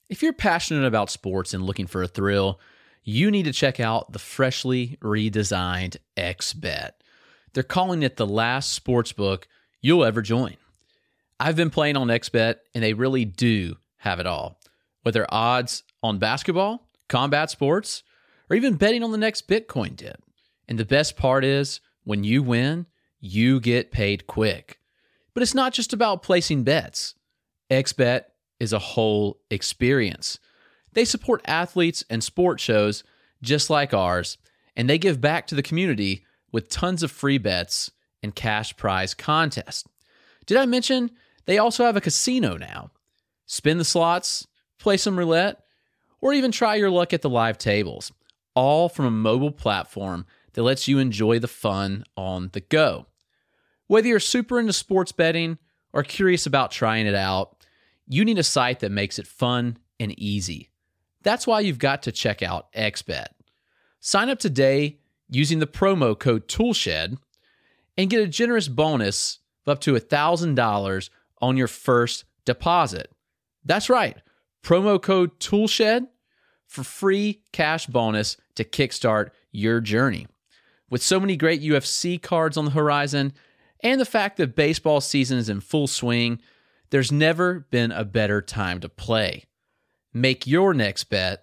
If you're passionate about sports and looking for a thrill, you need to check out the freshly redesigned XBet. They're calling it the last sportsbook you'll ever join. I've been playing on XBet, and they really do have it all. Whether odds on basketball, combat sports, or even betting on the next Bitcoin dip. And the best part is, when you win, you get paid quick. But it's not just about placing bets. XBet is a whole experience. They support athletes and sport shows just like ours, and they give back to the community with tons of free bets and cash prize contests. Did I mention they also have a casino now? Spin the slots, play some roulette, or even try your luck at the live tables, all from a mobile platform that lets you enjoy the fun on the go. Whether you're super into sports betting or curious about trying it out, you need a site that makes it fun and easy. That's why you've got to check out XBet. Sign up today using the promo code TOOLSHED and get a generous bonus of up to $1,000 on your first deposit. That's right, promo code TOOLSHED for free cash bonus to kickstart your journey. With so many great UFC cards on the horizon and the fact that baseball season is in full swing, there's never been a better time to play. Make your next bet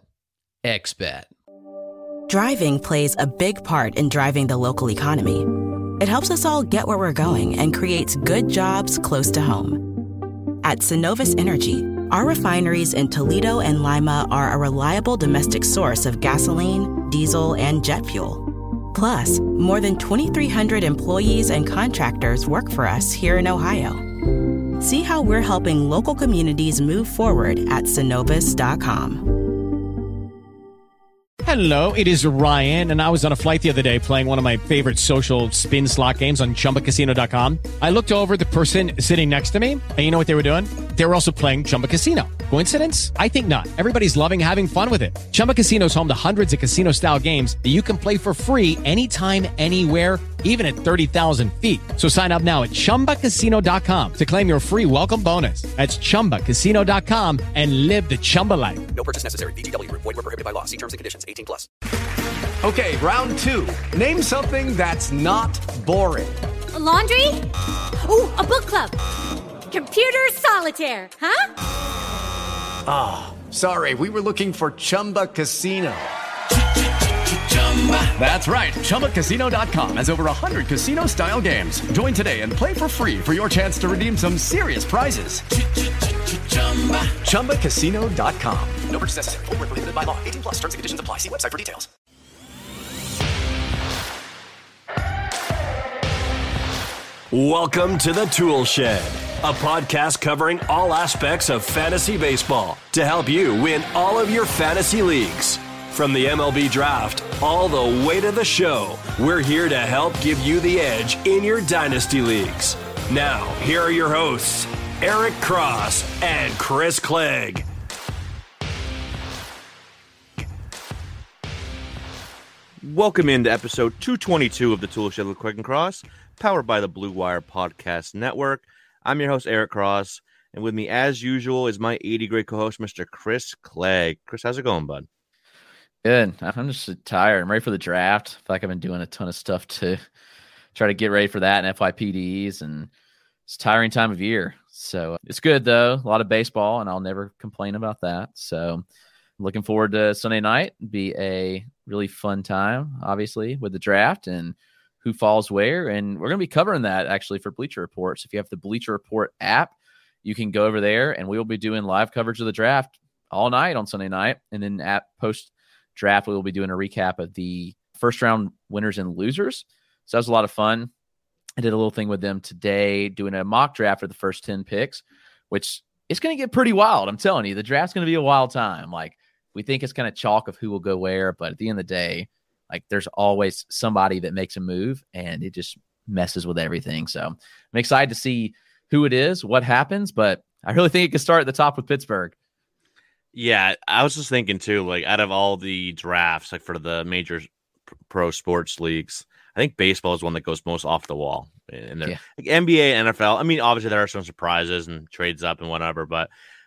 XBet. Driving plays a big part in driving the local economy. It helps us all get where we're going and creates good jobs close to home. At Synovus Energy, our refineries in Toledo and Lima are a reliable domestic source of gasoline, diesel, and jet fuel. Plus, more than 2,300 employees and contractors work for us here in Ohio. See how we're helping local communities move forward at Synovus.com. Hello, it is Ryan, and I was on a flight the other day playing one of my favorite social spin slot games on ChumbaCasino.com. I looked over at the person sitting next to me, and you know what they were doing? They were also playing Chumba Casino. Coincidence? I think not. Everybody's loving having fun with it. Chumba Casino is home to hundreds of casino-style games that you can play for free anytime, anywhere, even at 30,000 feet. So sign up now at ChumbaCasino.com to claim your free welcome bonus. That's ChumbaCasino.com and live the Chumba life. No purchase necessary. VGW. Void were prohibited by law. See terms and conditions. 18 plus. Okay, round two. Name something that's not boring. A laundry? Ooh, a book club. Computer solitaire, huh? Ah, sorry. We were looking for Chumba Casino. That's right. ChumbaCasino.com has over 100 casino-style games. Join today and play for free for your chance to redeem some serious prizes. ChumbaCasino.com. No purchase necessary. Void were prohibited by law. 18 plus. Terms and conditions apply. See website for details. Welcome to the Tool Shed, a podcast covering all aspects of fantasy baseball to help you win all of your fantasy leagues. From the MLB draft all the way to the show, we're here to help give you the edge in your dynasty leagues. Now, here are your hosts, Eric Cross and Chris Clegg. Welcome into episode 222 of the Tool Shed with Clegg and Cross, powered by the Blue Wire Podcast Network. I'm your host, Eric Cross, and with me, as usual, is my 80 great co-host, Mr. Chris Clegg. Chris, how's it going, bud? Good. I'm just tired. I'm ready for the draft. I feel like I've been doing a ton of stuff to try to get ready for that and FYPDs, and it's a tiring time of year. So it's good, though. A lot of baseball, and I'll never complain about that. So looking forward to Sunday night. It'll be a really fun time, obviously, with the draft and who falls where. And we're going to be covering that, actually, for Bleacher Report. So if you have the Bleacher Report app, you can go over there, and we will be doing live coverage of the draft all night on Sunday night. And then at post-draft, we will be doing a recap of the first-round winners and losers. So that was a lot of fun. I did a little thing with them today, doing a mock draft for the first 10 picks, which it's going to get pretty wild. I'm telling you, the draft's going to be a wild time. Like, we think it's kind of chalk of who will go where, but at the end of the day, like, there's always somebody that makes a move, and it just messes with everything. So I'm excited to see who it is, what happens, but I really think it could start at the top with Pittsburgh. Yeah, I was just thinking, too, like, out of all the drafts, like, for the major pro sports leagues, I think baseball is one that goes most off the wall. And like NBA, NFL, I mean, obviously there are some surprises and trades up and whatever, but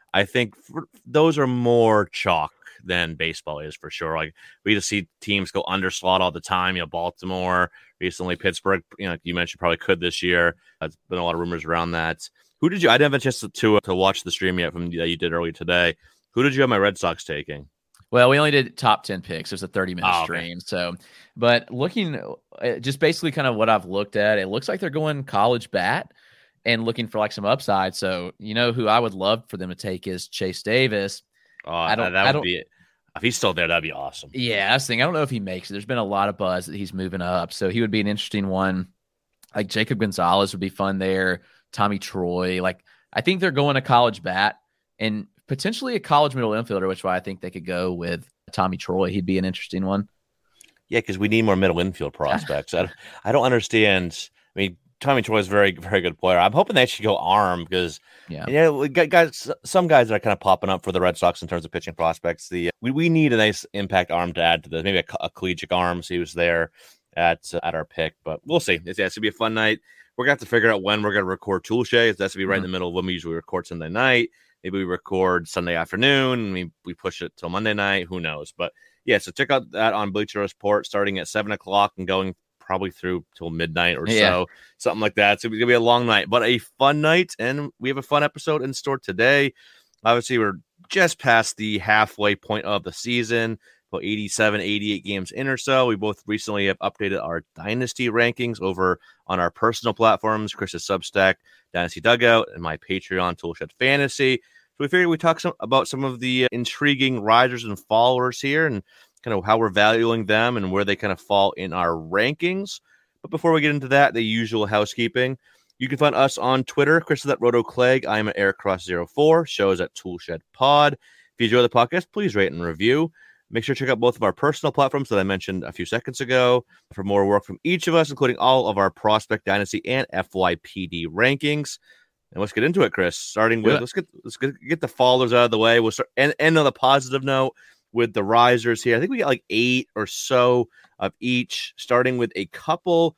I think those are more chalk than baseball is for sure. Like we just see teams go under slot all the time. Baltimore recently, Pittsburgh, you mentioned probably could this year. There's been a lot of rumors around that. Who did you? I didn't have a chance to watch the stream yet from that you did earlier today. Who did you have my Red Sox taking? Well, we only did top 10 picks. It was a 30-minute stream. So, but looking just basically kind of what I've looked at, it looks like they're going college bat and looking for like some upside. So, who I would love for them to take is Chase Davis. That would be it. If he's still there, that'd be awesome. Yeah, I was thinking, I don't know if he makes it. There's been a lot of buzz that he's moving up. So he would be an interesting one. Like Jacob Gonzalez would be fun there. Tommy Troy. Like, I think they're going to college bat and potentially a college middle infielder, which is why I think they could go with Tommy Troy. He'd be an interesting one. Yeah, because we need more middle infield prospects. I don't understand. I mean, Tommy Troy is a very, very good player. I'm hoping they actually go arm because, we got some guys that are kind of popping up for the Red Sox in terms of pitching prospects. We need a nice impact arm to add to this. Maybe a collegiate arm. So he was there at our pick, but we'll see. It's going to be a fun night. We're going to have to figure out when we're going to record Toolshay. That's to be right in the middle of when we usually record Sunday night. Maybe we record Sunday afternoon. We push it till Monday night. Who knows? But yeah, so check out that on Bleacher Report starting at 7:00 and going probably through till midnight or so, something like that. So it's gonna be a long night, but a fun night, and we have a fun episode in store today. Obviously, we're just past the halfway point of the season, about 87, 88 games in or so. We both recently have updated our Dynasty rankings over on our personal platforms, Chris's Substack, Dynasty Dugout, and my Patreon, Toolshed Fantasy. So we figured we'd talk about some of the intriguing risers and fallers here and kind of how we're valuing them and where they kind of fall in our rankings. But before we get into that, the usual housekeeping. You can find us on Twitter, Chris is at RotoClegg. I'm at AirCross04. Shows at Toolshed Pod. If you enjoy the podcast, please rate and review. Make sure to check out both of our personal platforms that I mentioned a few seconds ago for more work from each of us, including all of our Prospect Dynasty and FYPD rankings. And let's get into it, Chris. Starting with let's get the fallers out of the way. We'll start end on a positive note with the risers here. I think we got like 8 or so of each, starting with a couple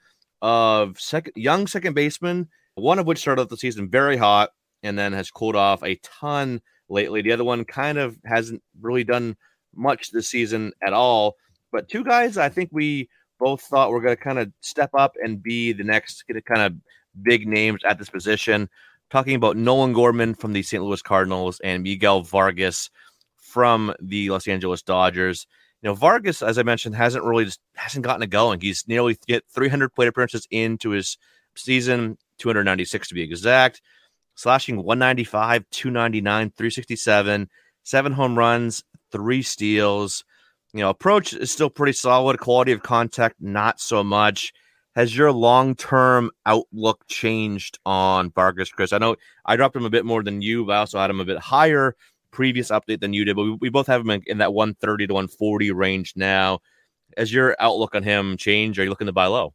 of young second basemen, one of which started out the season very hot and then has cooled off a ton lately. The other one kind of hasn't really done much this season at all. But two guys I think we both thought were going to kind of step up and be the next kind of big names at this position. Talking about Nolan Gorman from the St. Louis Cardinals and Miguel Vargas from the Los Angeles Dodgers. Vargas, as I mentioned, hasn't gotten it going. He's nearly get 300 plate appearances into his season, 296 to be exact, slashing 195, 299, 367, 7 home runs, 3 steals. Approach is still pretty solid. Quality of contact, not so much. Has your long-term outlook changed on Vargas, Chris? I know I dropped him a bit more than you, but I also had him a bit higher previous update than you did, but we both have him in that 130 to 140 range now. Has your outlook on him changed? Are you looking to buy low?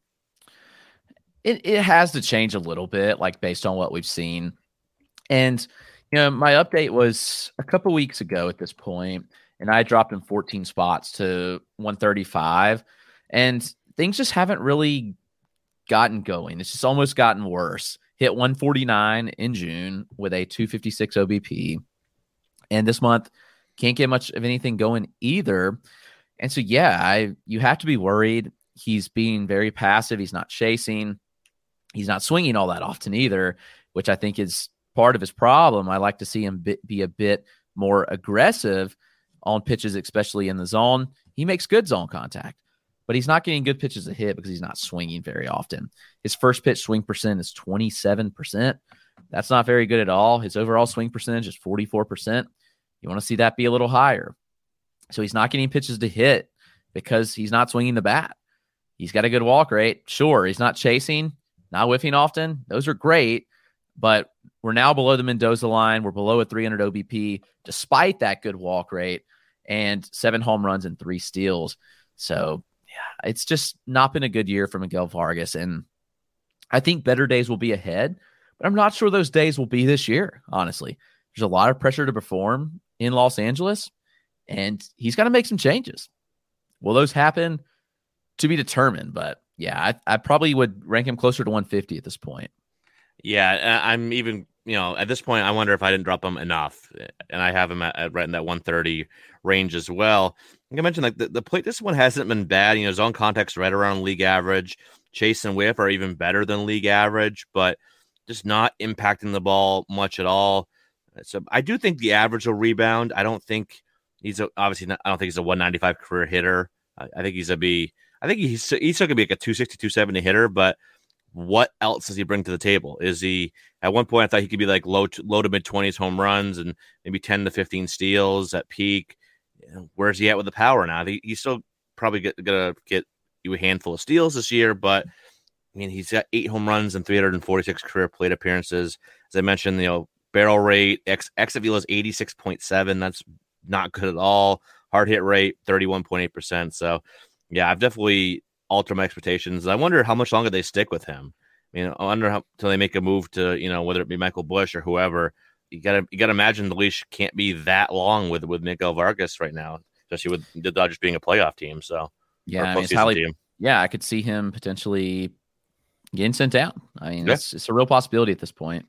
It has to change a little bit, like based on what we've seen. And, my update was a couple weeks ago at this point, and I dropped him 14 spots to 135, and things just haven't really gotten going. It's just almost gotten worse. Hit 149 in June with a 256 OBP. And this month can't get much of anything going either. And so, you have to be worried. He's being very passive. He's not chasing. He's not swinging all that often either, which I think is part of his problem. I like to see him be a bit more aggressive on pitches, especially in the zone. He makes good zone contact, but he's not getting good pitches to hit because he's not swinging very often. His first pitch swing percent is 27%. That's not very good at all. His overall swing percentage is 44%. You want to see that be a little higher. So he's not getting pitches to hit because he's not swinging the bat. He's got a good walk rate. Sure, he's not chasing, not whiffing often. Those are great, but we're now below the Mendoza line. We're below a 300 OBP despite that good walk rate and 7 home runs and 3 steals. So, it's just not been a good year for Miguel Vargas, and I think better days will be ahead, but I'm not sure those days will be this year, honestly. There's a lot of pressure to perform in Los Angeles, and he's got to make some changes. Will those happen? To be determined, but I probably would rank him closer to 150 at this point. Yeah, I'm even at this point, I wonder if I didn't drop him enough, and I have him at right in that 130 range as well. Like I mentioned, like the plate, this one hasn't been bad. Zone contact's right around league average. Chase and whip are even better than league average, but just not impacting the ball much at all. So I do think the average will rebound. I don't think he's obviously not, I don't think he's a 195 career hitter. I think he's still gonna be like a 260, 270 hitter, but what else does he bring to the table? Is he, at one point I thought he could be like low to mid 20s home runs and maybe 10 to 15 steals at peak. Where's he at with the power now? He's still probably gonna get you a handful of steals this year, but I mean, he's got 8 home runs and 346 career plate appearances. As I mentioned, barrel rate, exit velo is 86.7. That's not good at all. Hard hit rate, 31.8%. So, yeah, I've definitely altered my expectations. I wonder how much longer they stick with him. I wonder until they make a move to, whether it be Michael Busch or whoever. You gotta imagine the leash can't be that long with Miguel Vargas right now, especially with the Dodgers being a playoff team. So, yeah, I could see him potentially getting sent down. It's a real possibility at this point.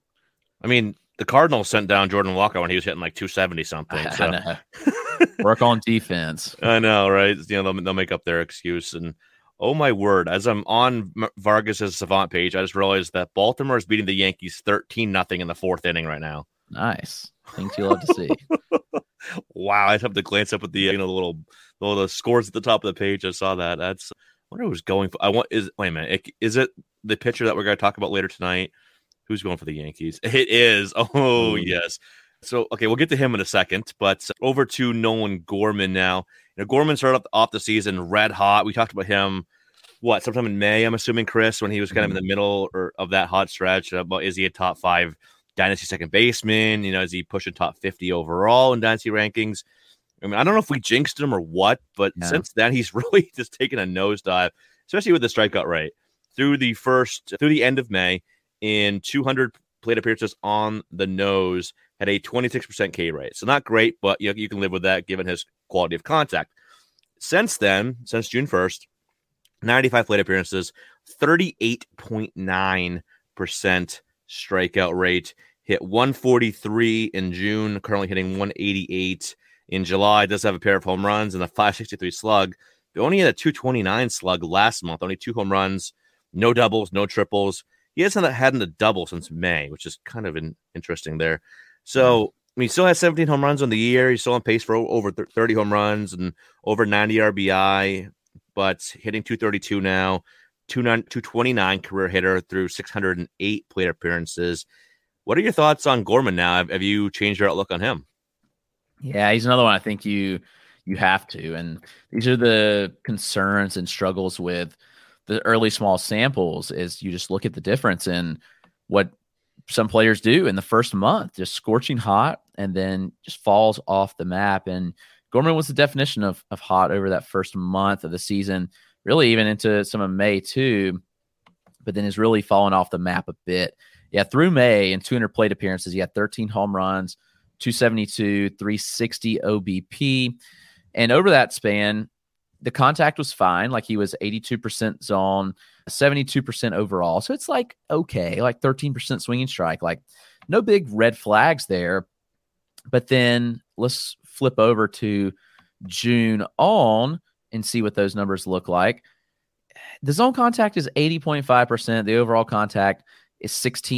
The Cardinals sent down Jordan Walker when he was hitting like 270 something. So. I know. Work on defense. I know, right? They'll make up their excuse. And oh my word, as I'm on Vargas's Savant page, I just realized that Baltimore is beating the Yankees 13-0 in the 4th inning right now. Nice. Things you love to see. Wow, I just have to glance up at the the little scores at the top of the page. I saw that. I wonder who's going for. Wait a minute. Is it the pitcher that we're going to talk about later tonight? Who's going for the Yankees? It is. Oh, yes. So, okay, we'll get to him in a second, but over to Nolan Gorman now. Gorman started off the season red hot. We talked about him, sometime in May, I'm assuming, Chris, when he was kind of in the middle of that hot stretch. About is he a top 5 dynasty second baseman? Is he pushing top 50 overall in dynasty rankings? I don't know if we jinxed him or what, but since then, he's really just taken a nosedive, especially with the strikeout rate. Through the end of May, in 200 plate appearances on the nose, had a 26% K rate. So not great, but you can live with that given his quality of contact. Since then, since June 1st, 95 plate appearances, 38.9% strikeout rate, hit 143 in June, currently hitting 188 in July. Does have a pair of home runs and a 563 slug. They only had a 229 slug last month, only 2 home runs, no doubles, no triples. He hasn't had a double since May, which is kind of interesting there. So, he still has 17 home runs on the year. He's still on pace for over 30 home runs and over 90 RBI, but hitting 232 now, 229 career hitter through 608 plate appearances. What are your thoughts on Gorman now? Have you changed your outlook on him? Yeah, he's another one I think you have to. And these are the concerns and struggles with the early small samples is you just look at the difference in what some players do in the first month, just scorching hot and then just falls off the map. And Gorman was the definition of hot over that first month of the season, really even into some of May too, but then has really fallen off the map a bit. Yeah, through May in 200 plate appearances, he had 13 home runs, 272, 360 OBP. And over that span, the contact was fine. Like he was 82% zone, 72% overall. So it's like, okay, like 13% swinging strike, like no big red flags there. But then let's flip over to June on and see what those numbers look like. The zone contact is 80.5%. The overall contact is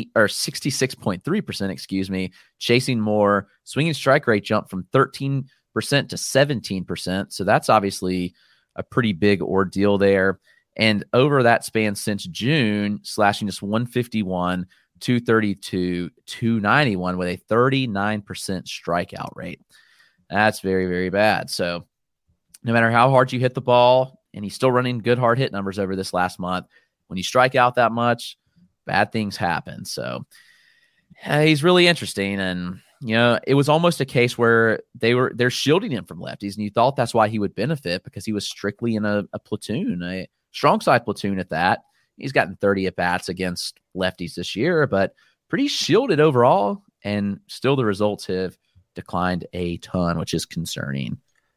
66.3%, chasing more. Swinging strike rate jumped from 13% to 17%. So that's obviously a pretty big ordeal there. And over that span since June, slashing just 151, 232, 291 with a 39% strikeout rate. That's very, very bad. So no matter how hard you hit the ball, and he's still running good hard hit numbers over this last month, when you strike out that much, bad things happen. So he's really interesting. And it was almost a case where they're shielding him from lefties, and you thought that's why he would benefit because he was strictly in a platoon, a strong side platoon at that. He's gotten 30 at bats against lefties this year, but pretty shielded overall, and still the results have declined a ton, which is concerning.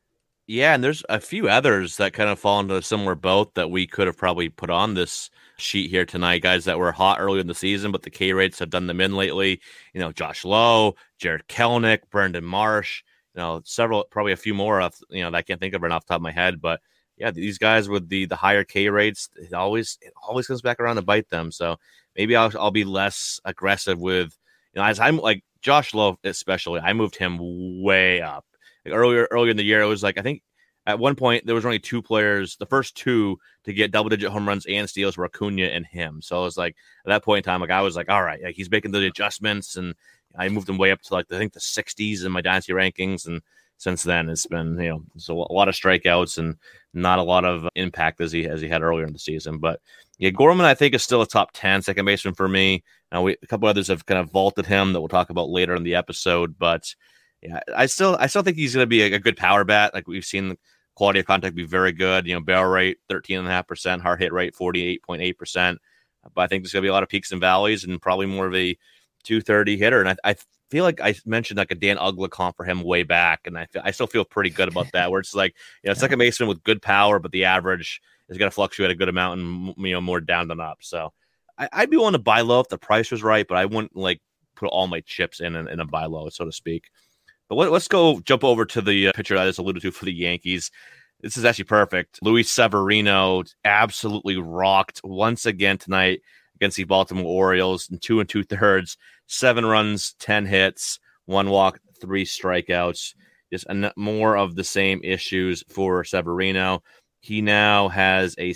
Yeah, and there's a few others that kind of fall into a similar boat that we could have probably put on this sheet here tonight. Guys that were hot early in the season, but the K rates have done them in lately. Josh Lowe, Jared Kelenic, Brendan Marsh. Several, probably a few more that I can't think of right off the top of my head. But yeah, these guys with the higher K rates, it always comes back around to bite them. So maybe I'll be less aggressive with, as I'm like Josh Lowe especially. I moved him way up. Like earlier in the year, it was like, I think at one point there was only two players, the first two to get double-digit home runs and steals were Acuna and him. So it was like at that point in time, like I was like, all right, like he's making the adjustments, and I moved him way up to like I think the 60s in my dynasty rankings, and since then it's been so a lot of strikeouts and not a lot of impact as he had earlier in the season. But yeah, Gorman I think is still a top 10 second baseman for me. Now a couple others have kind of vaulted him that we'll talk about later in the episode, but. Yeah, I still think he's going to be a good power bat. Like we've seen the quality of contact be very good. Barrel rate 13.5%, hard hit rate 48.8%. But I think there's going to be a lot of peaks and valleys, and probably more of a 230 hitter. And I feel like I mentioned like a Dan Uggla comp for him way back, and I still feel pretty good about that. Where it's like second baseman with good power, but the average is going to fluctuate a good amount and more down than up. So I'd be willing to buy low if the price was right, but I wouldn't like put all my chips in a buy low, so to speak. But let's jump over to the pitcher I just alluded to for the Yankees. This is actually perfect. Luis Severino absolutely rocked once again tonight against the Baltimore Orioles in 2 2/3, 7 runs, 10 hits, 1 walk, 3 strikeouts. Just more of the same issues for Severino. He now has a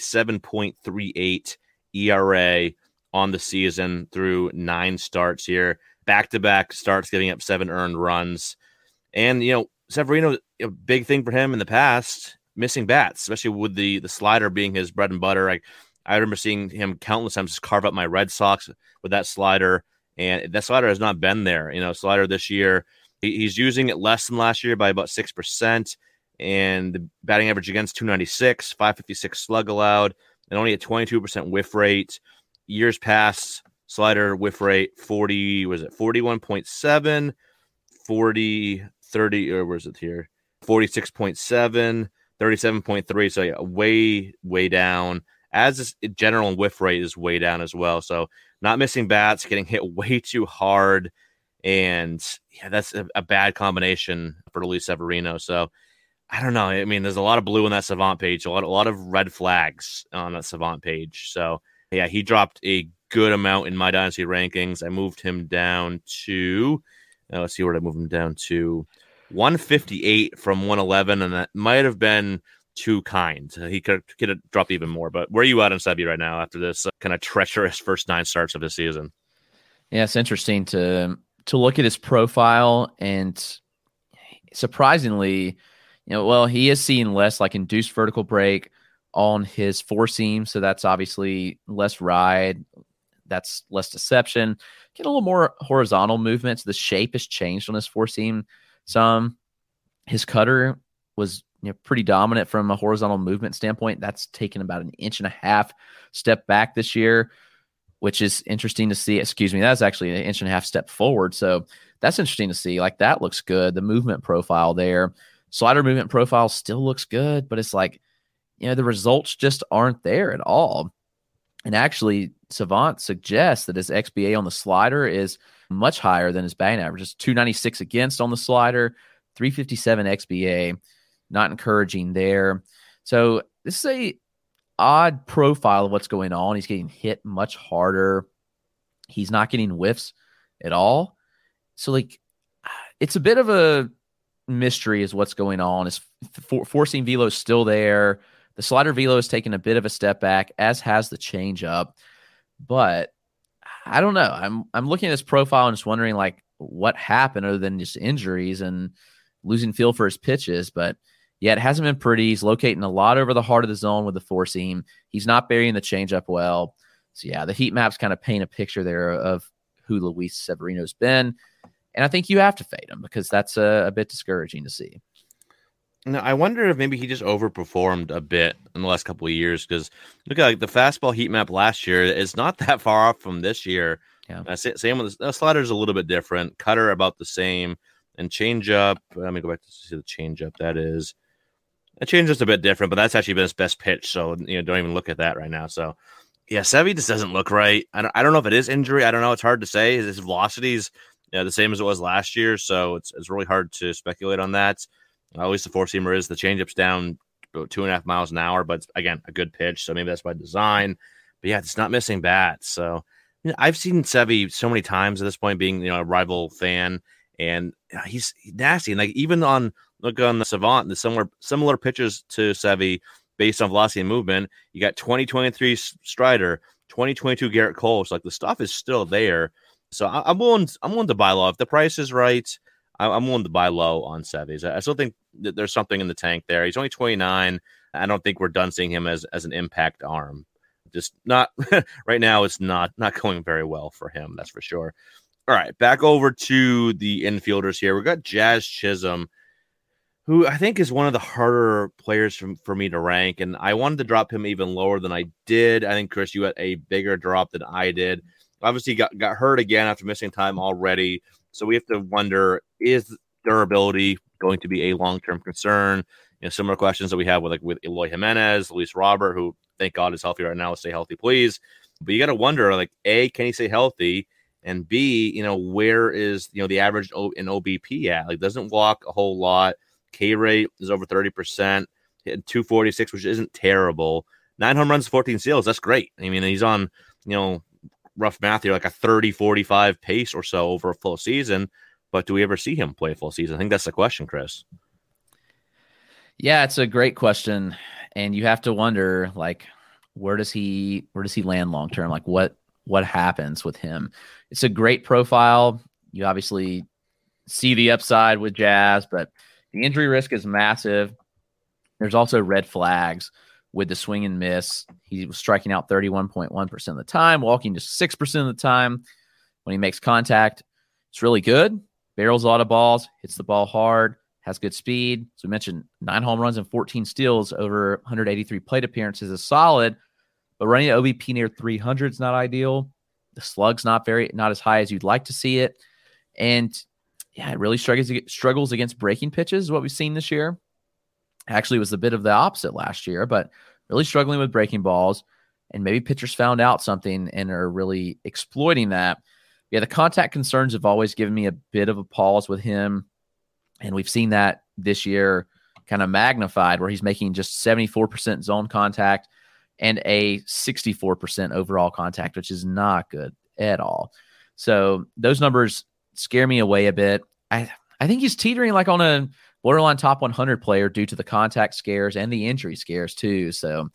7.38 ERA on the season through 9 starts here. Back-to-back starts, giving up 7 earned runs. And, Severino, a big thing for him in the past, missing bats, especially with the slider being his bread and butter. I remember seeing him countless times just carve up my Red Sox with that slider, and that slider has not been there. Slider this year, he's using it less than last year by about 6%, and the batting average against 296, 556 slug allowed, and only a 22% whiff rate. Years past, slider whiff rate 41.7, 40, 30, or where's it here? 46.7, 37.3. So yeah, way down. As this general whiff rate is way down as well. So not missing bats, getting hit way too hard. And yeah, that's a bad combination for Luis Severino. So I don't know. I mean, there's a lot of blue on that Savant page, a lot of red flags on that Savant page. So yeah, he dropped a good amount in my dynasty rankings. I moved him down to, let's see where I moved him down to, 158 from 111, and that might have been too kind. He could have dropped even more. But where are you at on Sebi right now after this kind of treacherous first 9 starts of the season? Yeah, it's interesting to look at his profile, and surprisingly, he is seeing less like induced vertical break on his four seam, so that's obviously less ride, that's less deception. Get a little more horizontal movements. The shape has changed on his four seam some. His cutter was pretty dominant from a horizontal movement standpoint. That's taken about 1.5 inches step back this year, which is interesting to see. Excuse me, that's actually 1.5 inches step forward. So that's interesting to see. Like, that looks good. The movement profile there, slider movement profile still looks good, but it's like, the results just aren't there at all. And actually, Savant suggests that his XBA on the slider is much higher than his batting average. It's 296 against on the slider, 357 XBA. Not encouraging there. So this is a odd profile of what's going on. He's getting hit much harder. He's not getting whiffs at all. So it's a bit of a mystery is what's going on. His four-seam velo is still there. The slider velo has taken a bit of a step back, as has the changeup. But I don't know. I'm looking at his profile and just wondering what happened other than just injuries and losing feel for his pitches. But yeah, it hasn't been pretty. He's locating a lot over the heart of the zone with the four seam. He's not burying the changeup well. So yeah, the heat maps kind of paint a picture there of who Luis Severino's been. And I think you have to fade him because that's a bit discouraging to see. Now, I wonder if maybe he just overperformed a bit in the last couple of years, because look at the fastball heat map last year is not that far off from this year. Yeah. Same with the slider's a little bit different. Cutter about the same, and changeup. Let me go back to see the changeup. That is It changes a bit different, but that's actually been his best pitch. So, don't even look at that right now. So, yeah, Sevy just doesn't look right. I don't know if it is injury. I don't know. It's hard to say. His velocity's the same as it was last year. So it's really hard to speculate on that. At least the four-seamer is. The changeup's down about 2.5 miles an hour, but again, a good pitch. So maybe that's by design. But yeah, it's not missing bats. So I've seen Sevy so many times at this point, being a rival fan, and he's nasty. And like even look on the Savant, the similar pitches to Sevy based on velocity and movement. You got 2023 Strider, 2022 Garrett Cole. So like the stuff is still there. So I'm willing to buy low if the price is right. I'm willing to buy low on Sevy. I still think that there's something in the tank there. He's only 29. I don't think we're done seeing him as an impact arm. Just not right now. It's not going very well for him. That's for sure. All right, back over to the infielders here. We've got Jazz Chisholm, who I think is one of the harder players for me to rank. And I wanted to drop him even lower than I did. I think, Chris, you had a bigger drop than I did. Obviously got hurt again after missing time already. So we have to wonder, is durability going to be a long-term concern? Similar questions that we have with Eloy Jimenez, Luis Robert, who thank God is healthy right now. Stay healthy, please. But you got to wonder, A, can he stay healthy? And B, where is, the average in OBP at? Doesn't walk a whole lot. K rate is over 30%, hitting 246, which isn't terrible. 9 home runs, 14 steals. That's great. I mean, he's on, rough math here, like a 30-45 pace or so over a full season. But do we ever see him play a full season? I think that's the question, Chris. Yeah, it's a great question. And you have to wonder, where does he land long term? What happens with him? It's a great profile. You obviously see the upside with Jazz, but the injury risk is massive. There's also red flags with the swing and miss. He was striking out 31.1% of the time, walking just 6% of the time. When he makes contact, it's really good. Barrels a lot of balls, hits the ball hard, has good speed. So we mentioned 9 home runs and 14 steals over 183 plate appearances is solid, but running an OBP near 300 is not ideal. The slug's not as high as you'd like to see it. And yeah, it really struggles against breaking pitches, is what we've seen this year. Actually, it was a bit of the opposite last year, but really struggling with breaking balls. And maybe pitchers found out something and are really exploiting that. Yeah, the contact concerns have always given me a bit of a pause with him. And we've seen that this year kind of magnified, where he's making just 74% zone contact and a 64% overall contact, which is not good at all. So those numbers scare me away a bit. I think he's teetering on a borderline top 100 player due to the contact scares and the injury scares too. So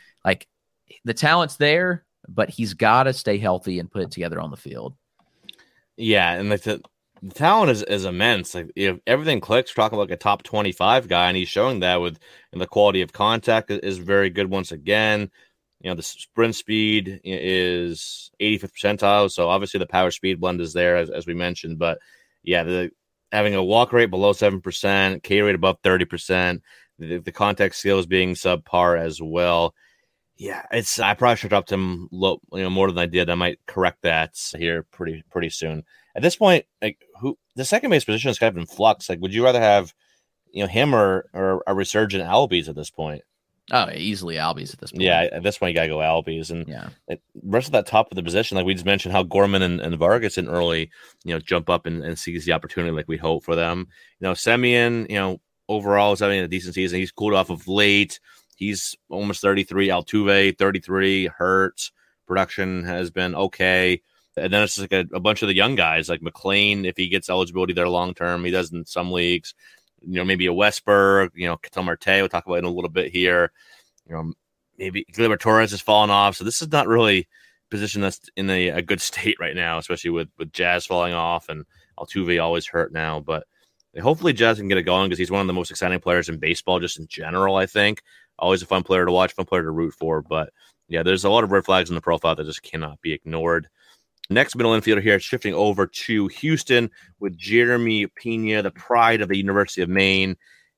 the talent's there, but he's got to stay healthy and put it together on the field. Yeah, and the talent is immense. If everything clicks, we're talking about a top 25 guy, and he's showing that and the quality of contact is very good once again. The sprint speed is 85th percentile, so obviously the power speed blend is there, as we mentioned. But yeah, having a walk rate below 7%, K rate above 30%, the contact skills being subpar as well. Yeah, I probably should have dropped him low, more than I did. I might correct that here pretty soon. At this point, the second base position is kind of in flux. Would you rather have, him or a resurgent Albies at this point? Oh, easily Albies at this point. Yeah, at this point you gotta go Albies, and the rest of that top of the position, we just mentioned how Gorman and Vargas didn't really, jump up and seize the opportunity like we hope for them. Semien, overall is having a decent season. He's cooled off of late. He's almost 33. Altuve 33. Hurts production has been okay. And then it's just a bunch of the young guys like McLean, if he gets eligibility there long term. He does in some leagues. Maybe a Westberg, Ketel Marte, we'll talk about it in a little bit here. Maybe Gleyber Torres has fallen off. So this is not really position that's in a good state right now, especially with Jazz falling off and Altuve always hurt now. But hopefully Jazz can get it going because he's one of the most exciting players in baseball just in general, I think. Always a fun player to watch, fun player to root for. But yeah, there's a lot of red flags in the profile that just cannot be ignored. Next middle infielder here, shifting over to Houston with Jeremy Pena, the pride of the University of Maine.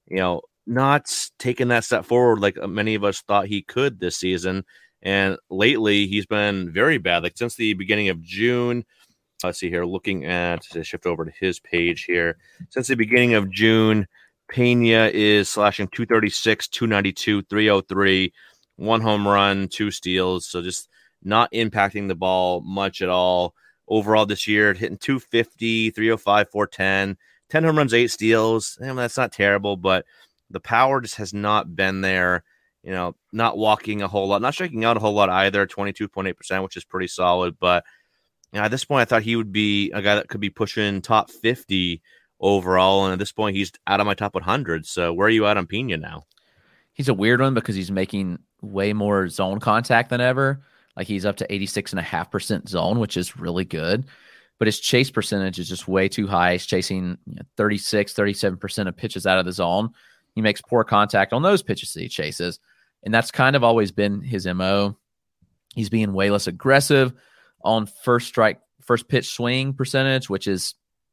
Not taking that step forward like many of us thought he could this season. And lately, he's been very bad. Since the beginning of June, let's see here, looking at, to shift over to his page here. Since the beginning of June, Pena is slashing 236, 292, 303, 1 home run, 2 steals. So just not impacting the ball much at all. Overall this year, hitting 250, 305, 410, 10 home runs, 8 steals. That's not terrible, but the power just has not been there. Not walking a whole lot, not striking out a whole lot either, 22.8%, which is pretty solid. But at this point, I thought he would be a guy that could be pushing top 50 overall. And at this point, he's out of my top 100. So where are you at on Pena now? He's a weird one because he's making way more zone contact than ever. Like he's up to 86.5% zone, which is really good. But his chase percentage is just way too high. He's chasing 36, 37% of pitches out of the zone. He makes poor contact on those pitches that he chases. And that's kind of always been his MO. He's being way less aggressive on first pitch swing percentage, which is,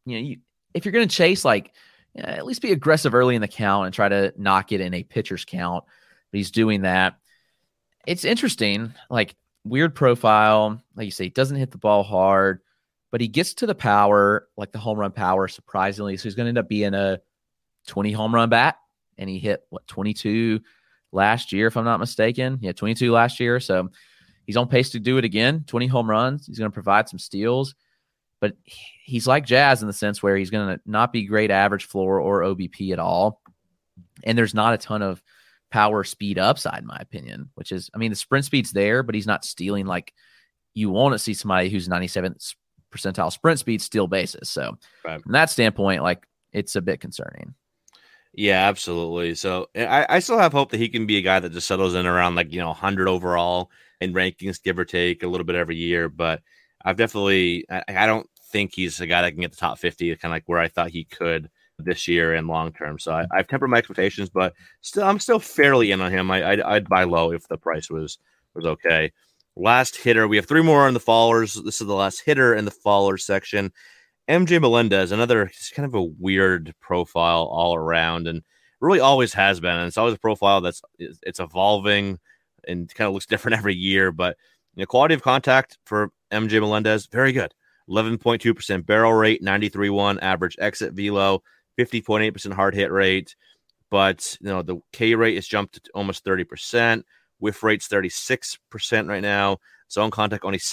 if you're going to chase, at least be aggressive early in the count and try to knock it in a pitcher's count. But he's doing that. It's interesting, weird profile. Like you say, he doesn't hit the ball hard, but he gets to the power, like the home run power, surprisingly. So he's going to end up being a 20 home run bat. And he hit 22 last year, if I'm not mistaken. Yeah, 22 last year. So he's on pace to do it again. 20 home runs. He's going to provide some steals, but he's like Jazz in the sense where he's going to not be great average floor or OBP at all. And there's not a ton of power speed upside, in my opinion, which is, the sprint speed's there, but he's not stealing like you want to see somebody who's 97th percentile sprint speed steal bases. So from that standpoint, it's a bit concerning. Yeah, absolutely. So I still have hope that he can be a guy that just settles in around 100 overall in rankings, give or take a little bit every year. But I don't think he's a guy that can get the top 50, kind of where I thought he could this year and long term. So I've tempered my expectations, but I'm still fairly in on him. I'd buy low if the price was okay. Last hitter, we have 3 more in the fallers. This is the last hitter in the fallers section. MJ Melendez, another kind of a weird profile all around, and really always has been. And it's always a profile it's evolving and kind of looks different every year. But quality of contact for MJ Melendez, very good. 11.2% barrel rate, 93.1 average exit velo, 50.8% hard hit rate. But the K rate has jumped to almost 30%. Whiff rate's 36% right now. Zone contact only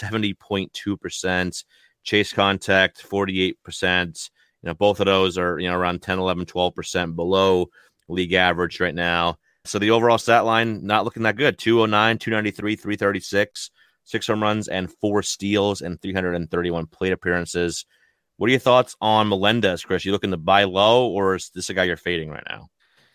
70.2%. Chase contact 48%. Both of those are around 10, 11, 12% below league average right now. So the overall stat line not looking that good. 209, 293, 336, 6 home runs and 4 steals and 331 plate appearances. What are your thoughts on Melendez, Chris? You looking to buy low, or is this a guy you're fading right now?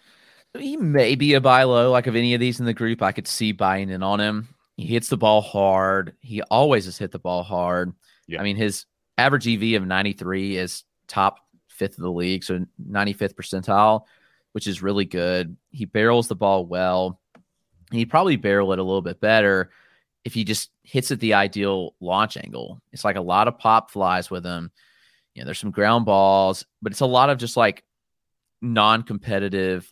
He may be a buy low. Of any of these in the group, I could see buying in on him. He hits the ball hard. He always has hit the ball hard. Yeah. His average EV of 93 is top 5th of the league, so 95th percentile, which is really good. He barrels the ball well. He'd probably barrel it a little bit better if he just hits at the ideal launch angle. It's a lot of pop flies with him. There's some ground balls, but it's a lot of just non-competitive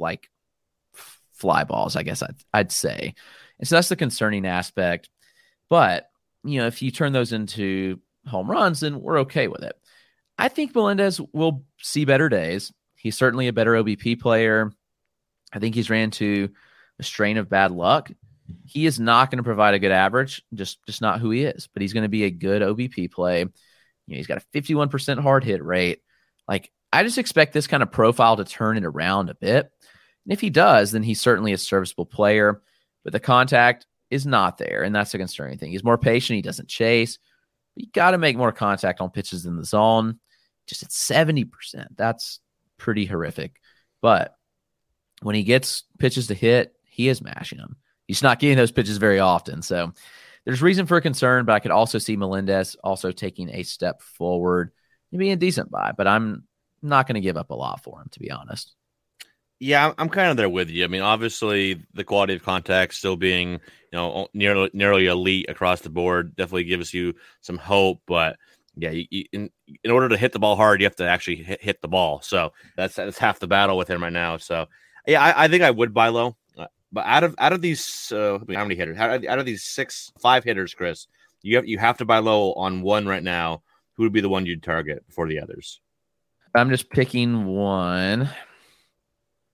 fly balls, I guess I'd say. And so that's the concerning aspect. But, if you turn those into home runs, then we're okay with it. I think Melendez will see better days. He's certainly a better OBP player. I think he's ran into a strain of bad luck. He is not going to provide a good average, just not who he is, but he's going to be a good OBP play. He's got a 51% hard hit rate. I just expect this kind of profile to turn it around a bit. And if he does, then he's certainly a serviceable player, but the contact is not there. And that's a concerning thing. He's more patient. He doesn't chase. You got to make more contact on pitches in the zone. Just at 70%. That's pretty horrific. But when he gets pitches to hit, he is mashing them. He's not getting those pitches very often. So there's reason for concern, but I could also see Melendez also taking a step forward and being a decent buy. But I'm not going to give up a lot for him, to be honest. Yeah, I'm kind of there with you. Obviously, the quality of contact still being, nearly elite across the board definitely gives you some hope. But yeah, in order to hit the ball hard, you have to actually hit the ball. So that's half the battle with him right now. So yeah, I think I would buy low. But out of these, how many hitters? Out of these 5 hitters, Chris, you have to buy low on one right now. Who would be the one you'd target before the others? I'm just picking one.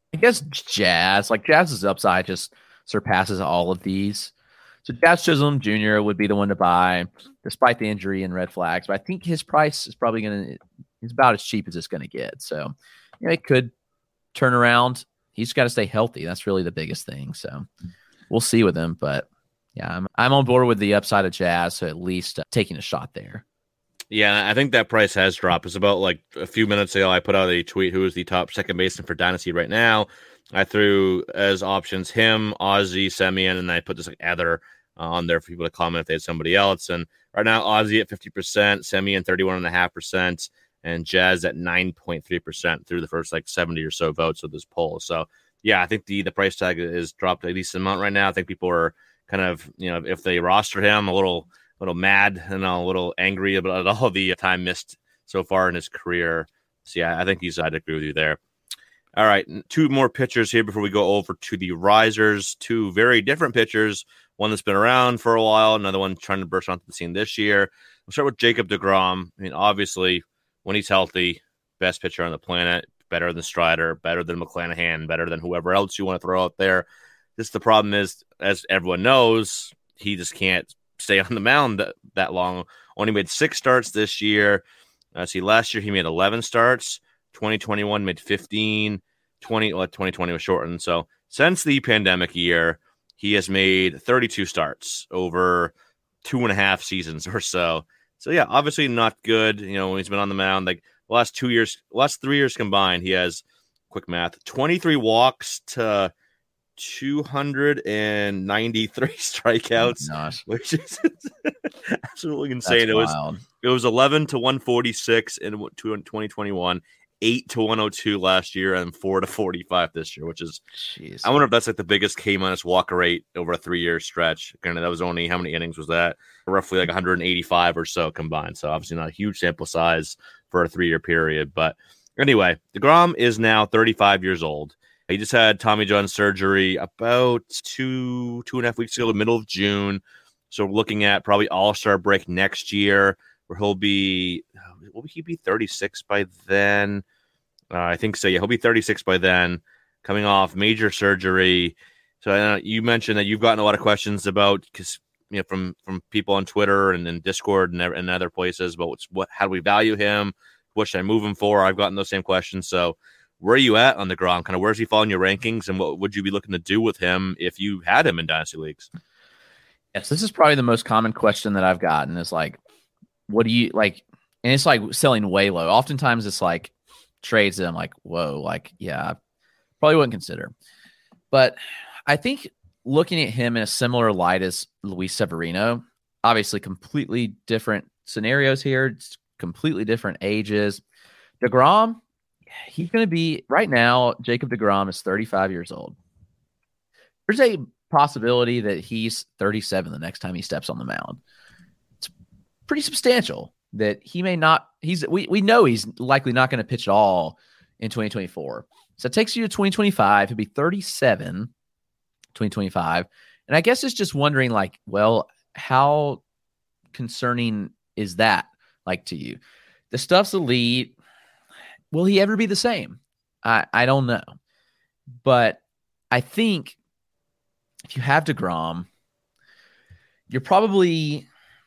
I guess Jazz. Like Jazz's upside just surpasses all of these. So Jazz Chisholm Jr. would be the one to buy, despite the injury and red flags. But I think his price is probably it's about as cheap as it's going to get. So, it could turn around. He's got to stay healthy. That's really the biggest thing. So we'll see with him. But yeah, I'm on board with the upside of Jazz. So at least taking a shot there. Yeah, I think that price has dropped. It's about like a few minutes ago, I put out a tweet who is the top second baseman for Dynasty right now. I threw as options him, Ozzie, Semien, and I put this like other on there for people to comment if they had somebody else. And right now, Ozzie at 50%, Semien 31.5%, and Jazz at 9.3% through the first like 70 or so votes of this poll. So yeah, I think the price tag is dropped a decent amount right now. I think people are kind of, if they roster him, a little mad and a little angry about all the time missed so far in his career. So yeah, I think I'd agree with you there. All right, 2 more pitchers here before we go over to the risers. 2 very different pitchers. One that's been around for a while, another one trying to burst onto the scene this year. We'll start with Jacob deGrom. I mean, obviously, when he's healthy, best pitcher on the planet, better than Strider, better than McClanahan, better than whoever else you want to throw out there. Just the problem is, as everyone knows, he just can't stay on the mound that long. Only made 6 starts this year. Last year he made 11 starts. 2021 made 15. 2020 was shortened. So since the pandemic year, he has made 32 starts over 2.5 seasons or so. So yeah, obviously not good. When he's been on the mound, like the last 3 years combined, he has, quick math, 23 walks to 293 strikeouts, which is absolutely insane. It was 11 to 146 in 2021, 8 to 102 last year, and 4 to 45 this year, which is, jeez. I wonder if that's like the biggest K- walker rate over a 3-year stretch. That was only, how many innings was that? Roughly like 185 or so combined. So obviously not a huge sample size for a 3-year period. But anyway, deGrom is now 35 years old. He just had Tommy John surgery about 2.5 weeks ago, the middle of June. So we're looking at probably All-Star break next year, where will he be 36 by then? I think so. Yeah, he'll be 36 by then, coming off major surgery. So you mentioned that you've gotten a lot of questions about, because from people on Twitter and Discord and other places about how do we value him? What should I move him for? I've gotten those same questions. So where are you at on deGrom? Kind of where's he fall in your rankings, and what would you be looking to do with him if you had him in Dynasty Leagues? Yes, this is probably the most common question that I've gotten is like, what do you like? And it's like selling way low. Oftentimes it's like trades that I'm like, whoa, like, yeah, probably wouldn't consider. But I think looking at him in a similar light as Luis Severino, obviously completely different scenarios here. It's completely different ages. deGrom, he's going to be, right now, Jacob deGrom is 35 years old. There's a possibility that he's 37 the next time he steps on the mound. It's pretty substantial that he may not, we know he's likely not going to pitch at all in 2024. So it takes you to 2025. He'll be 37, 2025. And I guess it's just wondering, like, well, how concerning is that, like, to you? The stuff's elite. Will he ever be the same? I don't know. But I think if you have deGrom, you're probably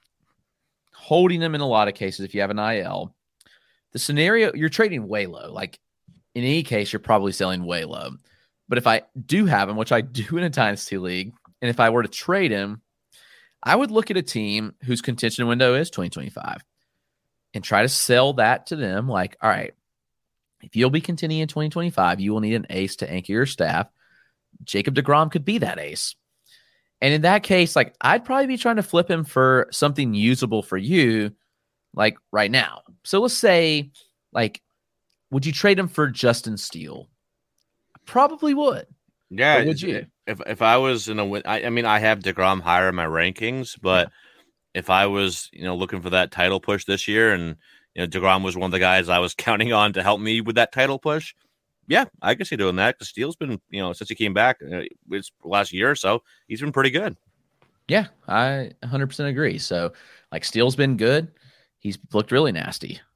holding him in a lot of cases if you have an IL. The scenario, you're trading way low. Like, in any case, you're probably selling way low. But if I do have him, which I do in a Dynasty League, and if I were to trade him, I would look at a team whose contention window is 2025 and try to sell that to them. Like, all right, if you'll be contending in 2025, you will need an ace to anchor your staff. Jacob deGrom could be that ace. And in that case, like, I'd probably be trying to flip him for something usable for you, like right now. So let's say, like, would you trade him for Justin Steele? I probably would. Yeah. Or would you? If I was in a win, I mean, I have deGrom higher in my rankings, but if I was, looking for that title push this year, and deGrom was one of the guys I was counting on to help me with that title push, yeah, I can see doing that, because Steele's been, since he came back, it's last year or so, he's been pretty good. Yeah, I 100% agree. So, like, Steele's been good. He's looked really nasty.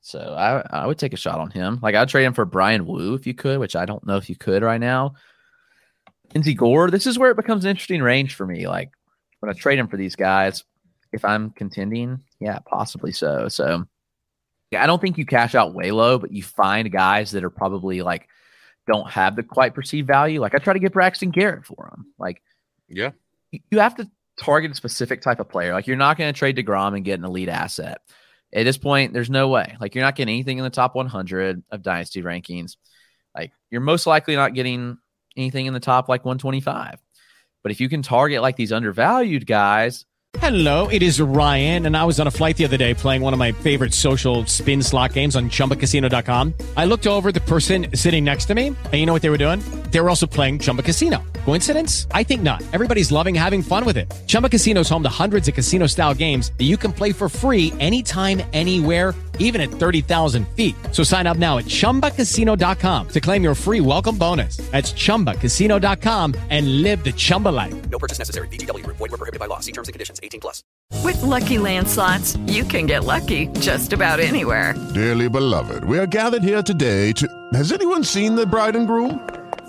So I would take a shot on him. Like, I'd trade him for Brian Wu if you could, which I don't know if you could right now. Lindsey Gore, this is where it becomes an interesting range for me. Like, when I trade him for these guys, if I'm contending, yeah, possibly so. So, yeah, I don't think you cash out way low, but you find guys that are probably like don't have the quite perceived value. Like, I try to get Braxton Garrett for him. Like, yeah, you have to target a specific type of player. Like, you're not going to trade DeGrom and get an elite asset. At this point, there's no way. Like, you're not getting anything in the top 100 of dynasty rankings. Like, you're most likely not getting anything in the top like 125. But if you can target like these undervalued guys. Hello, it is Ryan, and I was on a flight the other day playing one of my favorite social spin slot games on ChumbaCasino.com. I looked over at the person sitting next to me, and you know what they were doing? They were also playing Chumba Casino. Coincidence? I think not. Everybody's loving having fun with it. Chumba Casino is home to hundreds of casino-style games that you can play for free anytime, anywhere, even at 30,000 feet. So sign up now at ChumbaCasino.com to claim your free welcome bonus. That's ChumbaCasino.com and live the Chumba life. No purchase necessary. VGW Group. Void where prohibited by law. See terms and conditions. 18+. With Lucky Land Slots, you can get lucky just about anywhere. Dearly beloved, we are gathered here today to... Has anyone seen the bride and groom?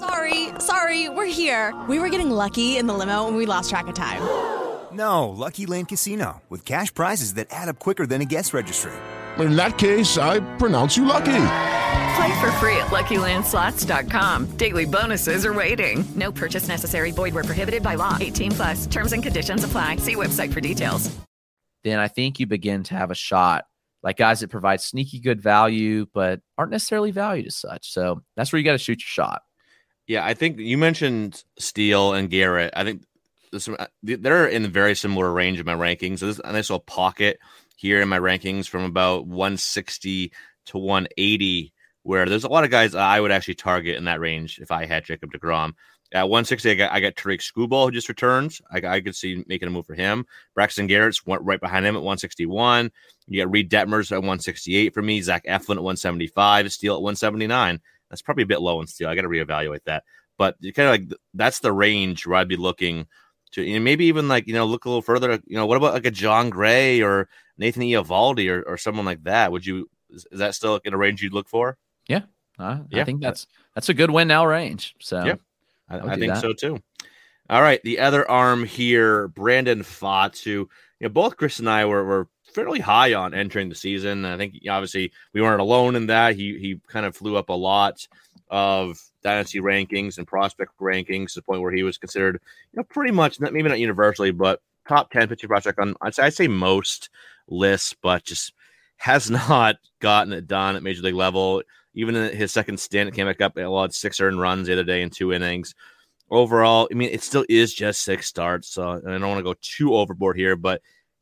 Sorry, we're here. We were getting lucky in the limo and we lost track of time. No, Lucky Land Casino, with cash prizes that add up quicker than a guest registry. In that case, I pronounce you lucky. Play for free at LuckyLandSlots.com. Daily bonuses are waiting. No purchase necessary. Void where prohibited by law. 18+. Terms and conditions apply. See website for details. Then I think you begin to have a shot. Like guys that provide sneaky good value, but aren't necessarily valued as such. So that's where you got to shoot your shot. Yeah, I think you mentioned Steele and Garrett. I think they're in a very similar range of my rankings. So there's a nice little pocket here in my rankings from about 160 to 180, where there's a lot of guys I would actually target in that range if I had Jacob deGrom. At 160, I got Tariq Skubal, who just returns. I could see making a move for him. Braxton Garrett's went right behind him at 161. You got Reed Detmers at 168 for me. Zach Eflin at 175. Steele at 179. That's probably a bit low in Steele. I got to reevaluate that. But you kind of like that's the range where I'd be looking to, maybe even like, look a little further. What about like a John Gray or Nathan Eovaldi or someone like that? Is that still in a range you'd look for? Yeah. I think that's a good win now range. So yeah, I think so too. All right. The other arm here, Brandon Pfaadt, who, both Chris and I were fairly high on entering the season. I think obviously we weren't alone in that. He kind of flew up a lot of dynasty rankings and prospect rankings to the point where he was considered, pretty much, maybe not universally, but top 10 pitching prospect on, I'd say most lists, but just has not gotten it done at major league level. Even in his second stint, it came back up and allowed 6 earned runs the other day in 2 innings. Overall, it still is just 6 starts, so I don't want to go too overboard here, but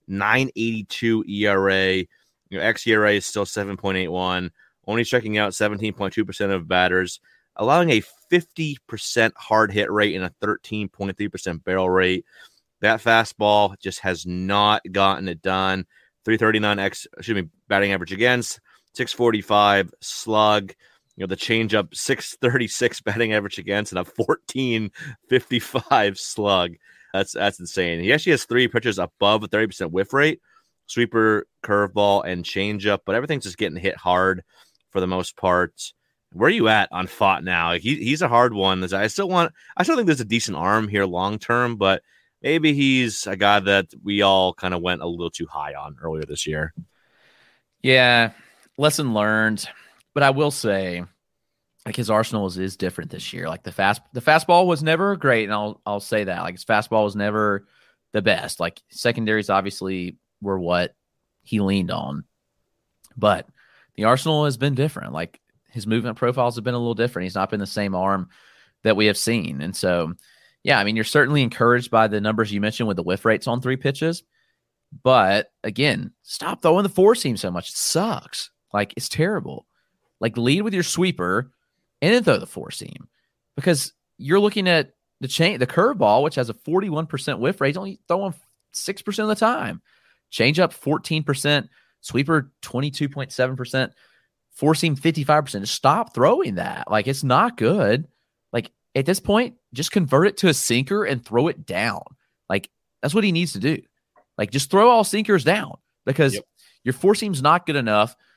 9.82 ERA, xERA is still 7.81, only striking out 17.2% of batters, allowing a 50% hard hit rate and a 13.3% barrel rate. That fastball just has not gotten it done. 339 batting average against, 645 slug. The changeup, 636 batting average against, and a 1455 slug. That's insane. He actually has 3 pitches above a 30% whiff rate, sweeper, curveball, and changeup, but everything's just getting hit hard for the most part. Where are you at on Pfaadt now? He's a hard one. I still think there's a decent arm here long term, but maybe he's a guy that we all kind of went a little too high on earlier this year. Yeah, lesson learned. But I will say, like, his arsenal is different this year. Like the fastball was never great, and I'll say that. Like, his fastball was never the best. Like, secondaries obviously were what he leaned on, but the arsenal has been different. Like, his movement profiles have been a little different. He's not been the same arm that we have seen, and so yeah, you're certainly encouraged by the numbers you mentioned with the whiff rates on 3 pitches. But again, stop throwing the 4-seam so much. It sucks. Like, it's terrible. Like, lead with your sweeper and then throw the 4-seam, because you're looking at the curveball, which has a 41% whiff rate, only throwing 6% of the time. Changeup 14%, sweeper 22.7%, 4-seam 55%. Just stop throwing that. Like, it's not good. Like, at this point, just convert it to a sinker and throw it down. Like, that's what he needs to do. Like, just throw all sinkers down, because your 4-seam's not good enough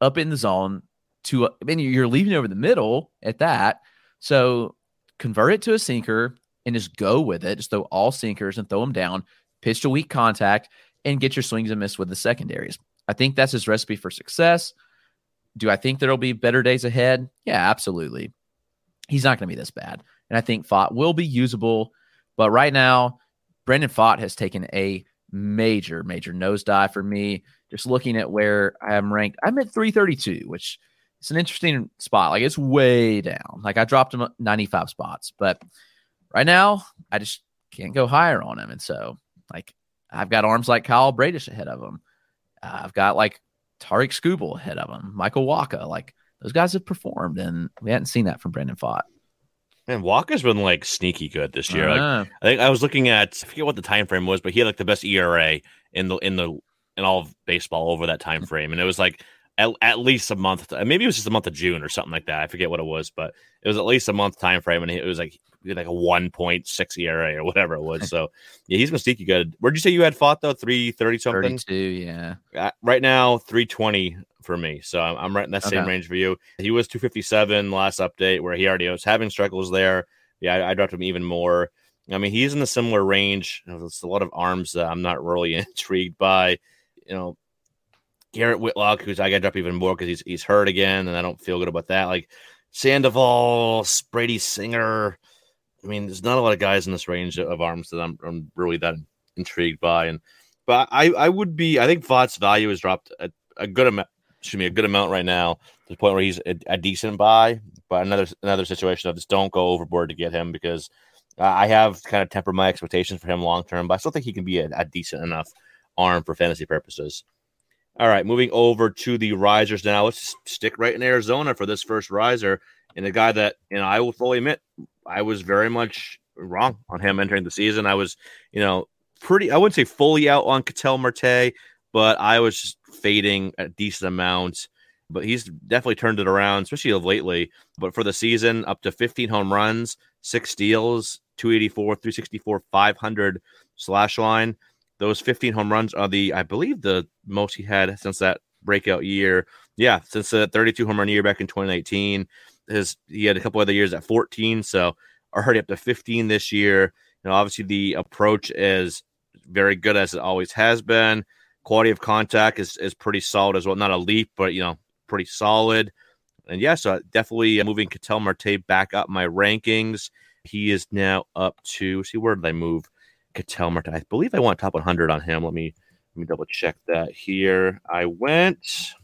up in the zone you're leaving over the middle at that. So convert it to a sinker and just go with it. Just throw all sinkers and throw them down, pitch to weak contact, and get your swings and miss with the secondaries. I think that's his recipe for success. Do I think there'll be better days ahead? Yeah, absolutely. He's not going to be this bad. And I think Pfaadt will be usable. But right now, Brendan Pfaadt has taken a major nosedive for me. Just looking at where I am ranked, I'm at 332, which is an interesting spot. Like, it's way down. Like, I dropped him 95 spots. But right now, I just can't go higher on him. And so, like, I've got arms like Kyle Bradish ahead of him. I've got, like, Tariq Skubal ahead of him, Michael Wacha. Like, those guys have performed, and we hadn't seen that from Brendan Pfaadt. Man, Walker's been like sneaky good this year. Like, I think I was looking at, I forget what the time frame was, but he had like the best ERA in all of baseball over that time frame, and it was like at least a month. Maybe it was just the month of June or something like that. I forget what it was, but it was at least a month time frame, and it was like a 1.6 ERA or whatever it was. So yeah, he's been sneaky good. Where'd you say you had Pfaadt though? 330 something. 32, yeah. Right now, 320. For me, so I'm right in that same range for you. He was 257 last update, where he already was having struggles there. Yeah, I dropped him even more. I mean, he's in a similar range. There's a lot of arms that I'm not really intrigued by. Garrett Whitlock, who's I got to drop even more because he's hurt again, and I don't feel good about that. Like Sandoval, Brady Singer. I mean, there's not a lot of guys in this range of arms that I'm really that intrigued by. But I would be. I think Pfaadt's value has dropped a good amount. A good amount right now, to the point where he's a decent buy. But another situation of just don't go overboard to get him, because I have kind of tempered my expectations for him long term. But I still think he can be a decent enough arm for fantasy purposes. All right, moving over to the risers now. Let's stick right in Arizona for this first riser, and a guy that I will fully admit I was very much wrong on him entering the season. I was pretty. I wouldn't say fully out on Ketel Marte, but I was just fading a decent amount. But he's definitely turned it around, especially lately. But for the season, up to 15 home runs, 6 steals, 284, 364, 500 slash line. Those 15 home runs are I believe the most he had since that breakout year. Yeah, since the 32 home run year back in 2018. He had a couple other years at 14, so already up to 15 this year. Obviously the approach is very good, as it always has been. Quality of contact is pretty solid as well. Not a leap, but, pretty solid. And yeah, so definitely moving Ketel Marte back up my rankings. He is now up to, where did I move Ketel Marte? I believe I went top 100 on him. Let me double check that here. I went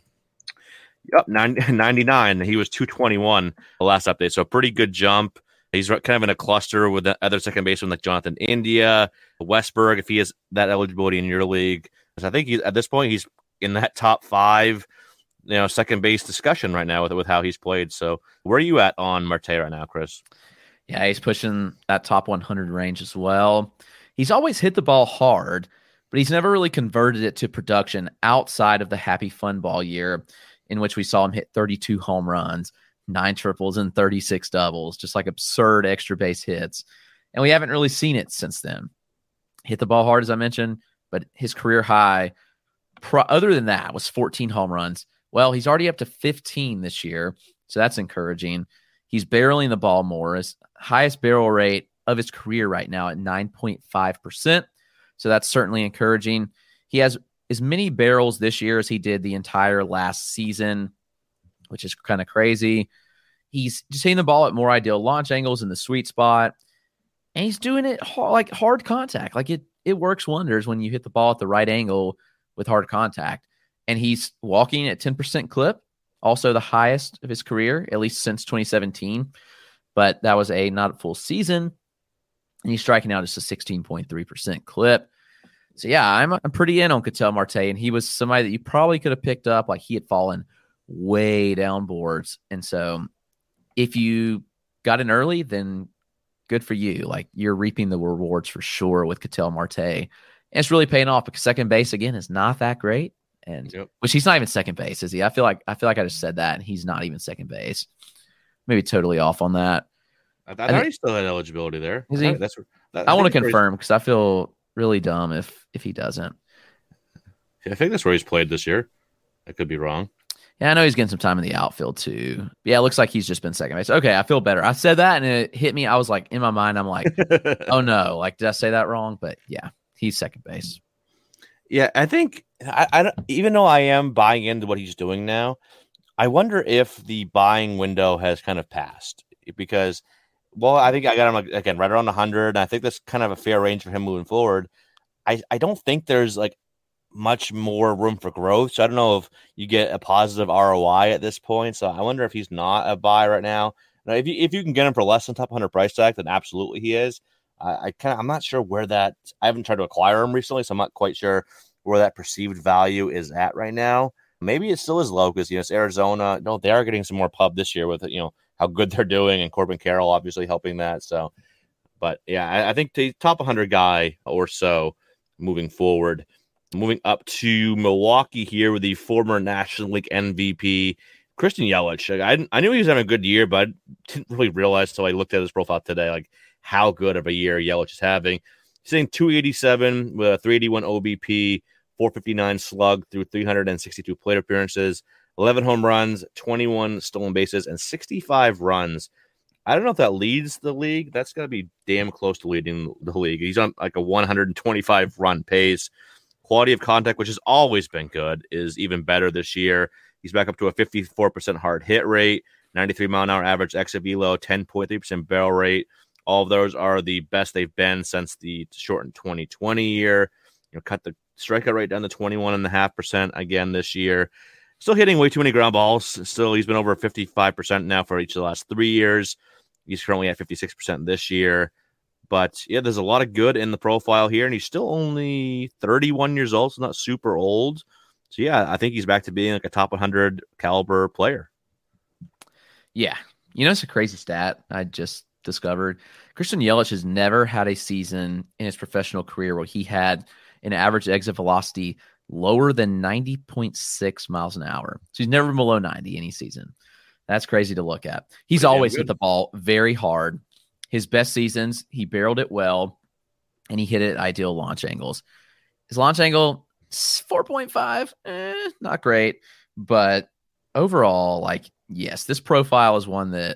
99. He was 221 the last update. So a pretty good jump. He's kind of in a cluster with the other second baseman like Jonathan India, Westberg, if he has that eligibility in your league. I think at this point he's in that top 5, second base discussion right now with how he's played. So where are you at on Marte right now, Chris? Yeah, he's pushing that top 100 range as well. He's always hit the ball hard, but he's never really converted it to production outside of the Happy Fun Ball year, in which we saw him hit 32 home runs, 9 triples, and 36 doubles, just like absurd extra base hits. And we haven't really seen it since then. Hit the ball hard, as I mentioned, but his career high, other than that, was 14 home runs. Well, he's already up to 15 this year, so that's encouraging. He's barreling the ball more. His highest barrel rate of his career right now at 9.5%, so that's certainly encouraging. He has as many barrels this year as he did the entire last season, which is kind of crazy. He's just hitting the ball at more ideal launch angles in the sweet spot, and he's doing it hard contact. Like it works wonders when you hit the ball at the right angle with hard contact. And he's walking at 10% clip, also the highest of his career, at least since 2017. But that was not a full season. And he's striking out just a 16.3% clip. So yeah, I'm pretty in on Ketel Marte, and he was somebody that you probably could have picked up. Like, he had fallen way down boards. And so if you got in early, then good for you. Like, you're reaping the rewards for sure with Ketel Marte. And it's really paying off, because second base, again, is not that great. And which he's not even second base, is he? I feel like I just said that, and he's not even second base. Maybe totally off on that. I thought he still had eligibility there. Is he? I want to confirm, because I feel really dumb if he doesn't. I think that's where he's played this year. I could be wrong. Yeah, I know he's getting some time in the outfield too. Yeah, it looks like he's just been second base. Okay, I feel better. I said that and it hit me. I was like, in my mind, I'm like, oh no, like, did I say that wrong? But yeah, he's second base. Yeah, I think I even though I am buying into what he's doing now, I wonder if the buying window has kind of passed because, well, I think I got him again right around 100. And I think that's kind of a fair range for him moving forward. I don't think there's like much more room for growth. So I don't know if you get a positive ROI at this point. So I wonder if he's not a buy right now. Now, if you can get him for less than top 100 price tag, then absolutely he is. I'm not sure where that. I haven't tried to acquire him recently, so I'm not quite sure where that perceived value is at right now. Maybe it still is low because it's Arizona. No, they are getting some more pub this year with how good they're doing, and Corbin Carroll obviously helping that. So, but yeah, I think the top 100 guy or so moving forward. Moving up to Milwaukee here with the former National League MVP Christian Yelich. I knew he was having a good year, but I didn't really realize until I looked at his profile today, like how good of a year Yelich is having. He's hitting 287 with a 381 OBP, 459 slug through 362 plate appearances, 11 home runs, 21 stolen bases, and 65 runs. I don't know if that leads the league. That's got to be damn close to leading the league. He's on like a 125 run pace. Quality of contact, which has always been good, is even better this year. He's back up to a 54% hard hit rate, 93 mile an hour average exit velo, 10.3% barrel rate. All of those are the best they've been since the shortened 2020 year. Cut the strikeout rate down to 21.5% again this year. Still hitting way too many ground balls. Still, he's been over 55% now for each of the last 3 years. He's currently at 56% this year. But yeah, there's a lot of good in the profile here, and he's still only 31 years old, so not super old. So yeah, I think he's back to being like a top 100 caliber player. Yeah. It's a crazy stat I just discovered. Christian Yelich has never had a season in his professional career where he had an average exit velocity lower than 90.6 miles an hour. So he's never been below 90 any season. That's crazy to look at. He's always hit the ball very hard. His best seasons, he barreled it well, and he hit it at ideal launch angles. His launch angle, 4.5, not great. But overall, yes, this profile is one that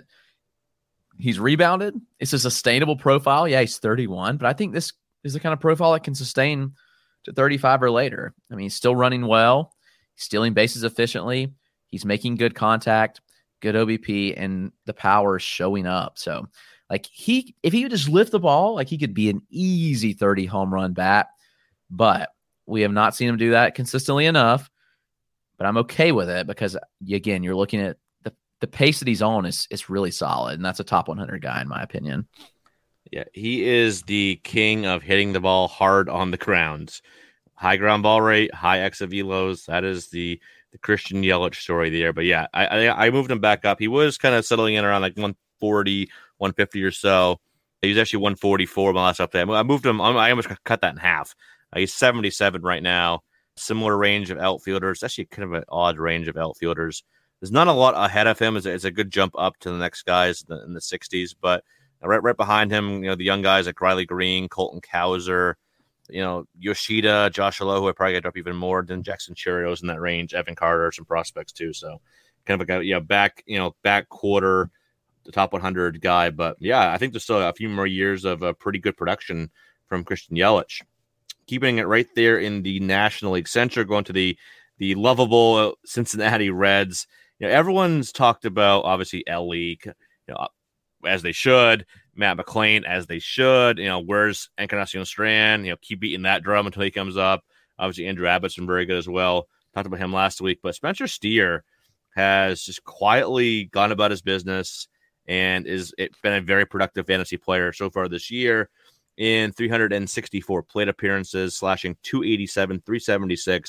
he's rebounded. It's a sustainable profile. Yeah, he's 31, but I think this is the kind of profile that can sustain to 35 or later. I mean, he's still running well, he's stealing bases efficiently, he's making good contact, good OBP, and the power is showing up. So, if he would just lift the ball, he could be an easy 30 home run bat, but we have not seen him do that consistently enough. But I'm okay with it because, again, you're looking at the pace that he's on is really solid, and that's a top 100 guy in my opinion. Yeah, he is the king of hitting the ball hard on the ground. High ground ball rate, high exit velos. That is the Christian Yelich story there. But yeah, I moved him back up. He was kind of settling in around 140, 150 or so. He was actually 144 my last update. I moved him. I almost cut that in half. He's 77 right now. Similar range of outfielders. Actually, kind of an odd range of outfielders. There's not a lot ahead of him. It's a good jump up to the next guys in the 60s. But right behind him, the young guys like Riley Green, Colton Cowser, Yoshida, Josh Alou, who I probably got up even more than Jackson Chirios in that range. Evan Carter, some prospects too. So kind of a guy, back quarter, the top 100 guy. But yeah, I think there's still a few more years of pretty good production from Christian Yelich. Keeping it right there in the National League Central, going to the lovable Cincinnati Reds. Everyone's talked about obviously Ellie, as they should. Matt McClain, as they should. Where's Encarnacion Strand? Keep beating that drum until he comes up. Obviously, Andrew Abbott's been very good as well. Talked about him last week, but Spencer Steer has just quietly gone about his business and been a very productive fantasy player so far this year. In 364 plate appearances, slashing 287, 376,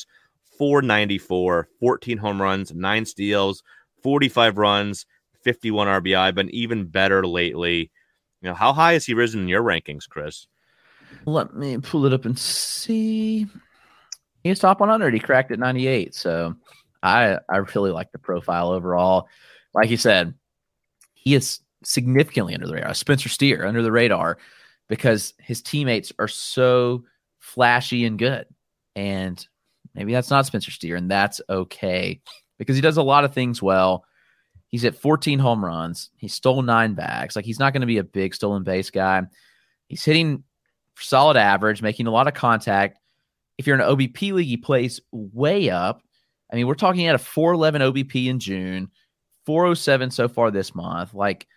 494, 14 home runs, 9 steals, 45 runs, 51 RBI, been even better lately. How high has he risen in your rankings, Chris? Let me pull it up and see. He's top 100. He cracked at 98. So I really like the profile overall. Like you said, he is significantly under the radar. Spencer Steer under the radar because his teammates are so flashy and good. And maybe that's not Spencer Steer, and that's okay. because he does a lot of things well. He's hit 14 home runs. He stole 9 bags. Like, he's not going to be a big stolen base guy. He's hitting solid average, making a lot of contact. If you're in an OBP league, he plays way up. I mean, we're talking at a 411 OBP in June, 407 so far this month. Like,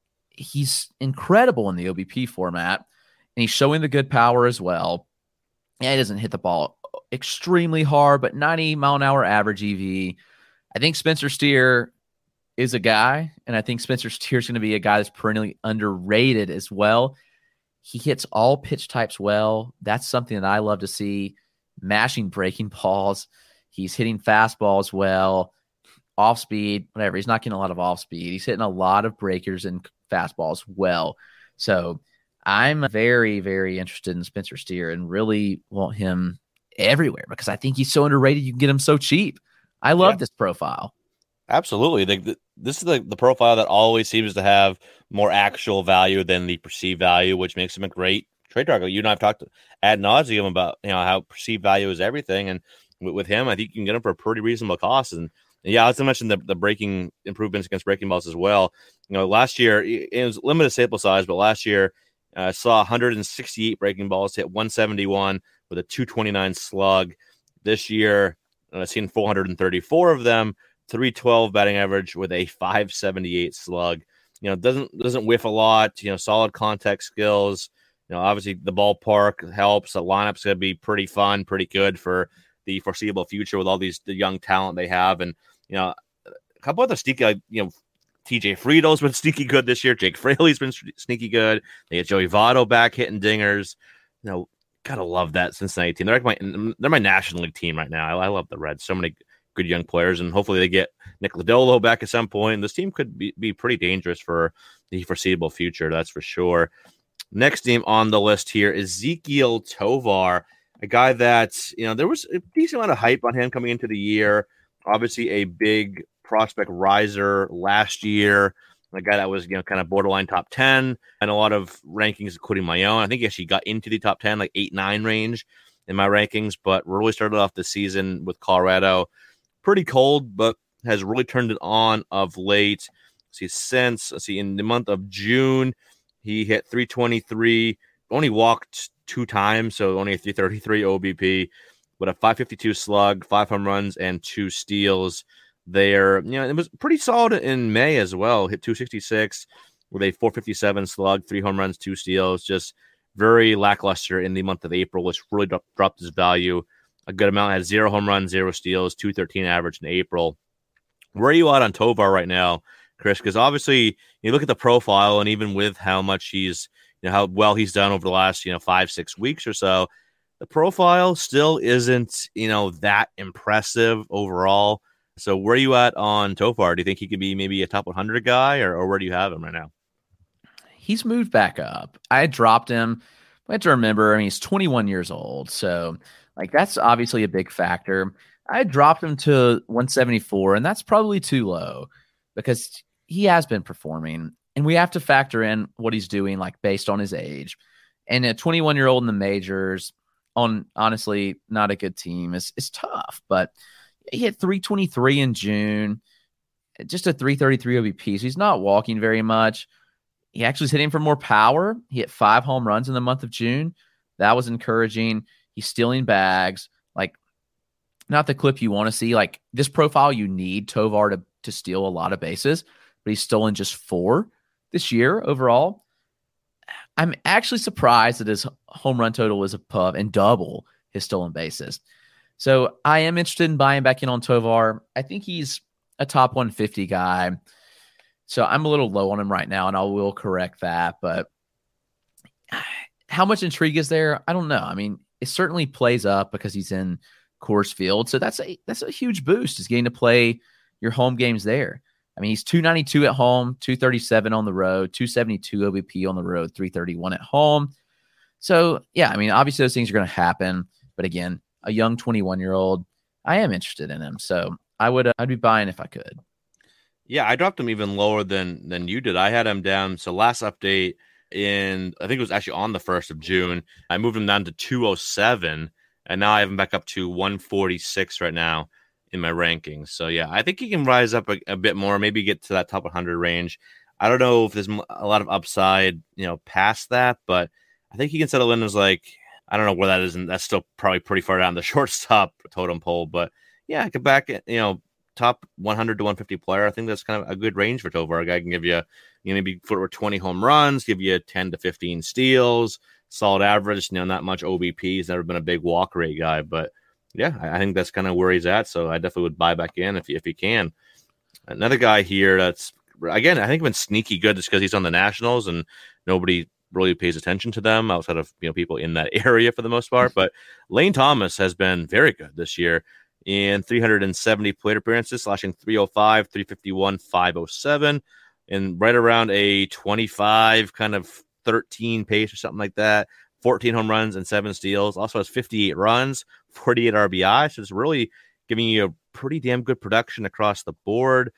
he's incredible in the OBP format, and he's showing the good power as well. Yeah, he doesn't hit the ball extremely hard, but 90-mile-an-hour average EV. I think Spencer Steer is a guy, and I think Spencer Steer is going to be a guy that's perennially underrated as well. He hits all pitch types well. That's something that I love to see. Mashing breaking balls. He's hitting fastballs well. Off speed, whatever. He's not getting a lot of off speed. He's hitting a lot of breakers and fastballs well. So I'm very, very interested in Spencer Steer and really want him everywhere because I think he's so underrated. You can get him so cheap. I love this profile. Absolutely. This is the profile that always seems to have more actual value than the perceived value, which makes him a great trade target. You and I have talked ad nauseum about how perceived value is everything, and with him, I think you can get him for a pretty reasonable cost. And yeah, I was going to mention the breaking improvements against breaking balls as well. Last year it was limited sample size, but last year I saw 168 breaking balls hit 171 with a 229 slug. This year I've seen 434 of them. 312 batting average with a 578 slug. Doesn't whiff a lot. Solid contact skills. Obviously the ballpark helps. The lineup's going to be pretty fun, pretty good for the foreseeable future with all the young talent they have. And a couple other sneaky, TJ Friedel's been sneaky good this year. Jake Fraley's been sneaky good. They get Joey Votto back hitting dingers. Gotta love that Cincinnati team. They're my National League team right now. I love the Reds. So many good young players, and hopefully they get Nick Lodolo back at some point. This team could be pretty dangerous for the foreseeable future, that's for sure. Next team on the list here is Ezequiel Tovar, a guy that, there was a decent amount of hype on him coming into the year. Obviously a big prospect riser last year, a guy that was, kind of borderline top 10 and a lot of rankings, including my own. I think he actually got into the top 10, like 8-9 range in my rankings, but really started off the season with Colorado pretty cold, but has really turned it on of late. In the month of June, he hit 323, only walked 2 times, so only a 333 OBP, but a 552 slug, 5 home runs, and 2 steals there. It was pretty solid in May as well. Hit 266 with a 457 slug, 3 home runs, 2 steals. Just very lackluster in the month of April, which really dropped his value a good amount. Had 0 home runs, 0 steals, 213 average in April. Where are you at on Tovar right now, Chris? Because obviously you look at the profile, and even with how much he's, how well he's done over the last, 5-6 weeks or so, the profile still isn't, that impressive overall. So where are you at on Tovar? Do you think he could be maybe a top 100 guy, or where do you have him right now? He's moved back up. I dropped him. I have to remember, he's 21 years old. So that's obviously a big factor. I dropped him to 174, and that's probably too low because he has been performing, and we have to factor in what he's doing, based on his age. And a 21-year-old in the majors on, honestly, not a good team is tough, but he hit 323 in June, just a 333 OBP. So he's not walking very much. He actually is hitting for more power. He hit 5 home runs in the month of June. That was encouraging. He's stealing bags, not the clip you want to see. This profile, you need Tovar to steal a lot of bases, but he's stolen just 4 this year overall. I'm actually surprised that his home run total is above and double his stolen bases. So I am interested in buying back in on Tovar. I think he's a top 150 guy. So I'm a little low on him right now, and I will correct that. But how much intrigue is there? I don't know. It certainly plays up because he's in Coors Field. So that's a huge boost, is getting to play your home games there. He's 292 at home, 237 on the road, 272 OBP on the road, 331 at home. So, yeah, obviously those things are going to happen. But again, a young 21-year-old, I am interested in him. So I'd be buying if I could. Yeah, I dropped him even lower than you did. I had him down. So last update I think it was actually on the 1st of June, I moved him down to 207, and now I have him back up to 146 right now. in my rankings. So yeah, I think he can rise up a bit more, maybe get to that top 100 range. I don't know if there's a lot of upside, past that, but I think he can settle in as like, I don't know where that is, and that's still probably pretty far down the shortstop totem pole. But yeah, I could back it, top 100 to 150 player. I think that's kind of a good range for Tovar. A guy can give you, maybe for 20 home runs, give you 10 to 15 steals, solid average, not much OBP. He's never been a big walk rate guy, but yeah, I think that's kind of where he's at. So I definitely would buy back in if he can. Another guy here that's, again, I think been sneaky good just because he's on the Nationals and nobody really pays attention to them outside of people in that area for the most part. But Lane Thomas has been very good this year in 370 plate appearances, slashing 305, 351, 507, and right around a 25 kind of 13 pace or something like that. 14 home runs and 7 steals. Also has 58 runs, 48 RBI. So it's really giving you a pretty damn good production across the board.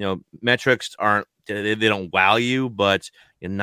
Metrics they don't wow you, but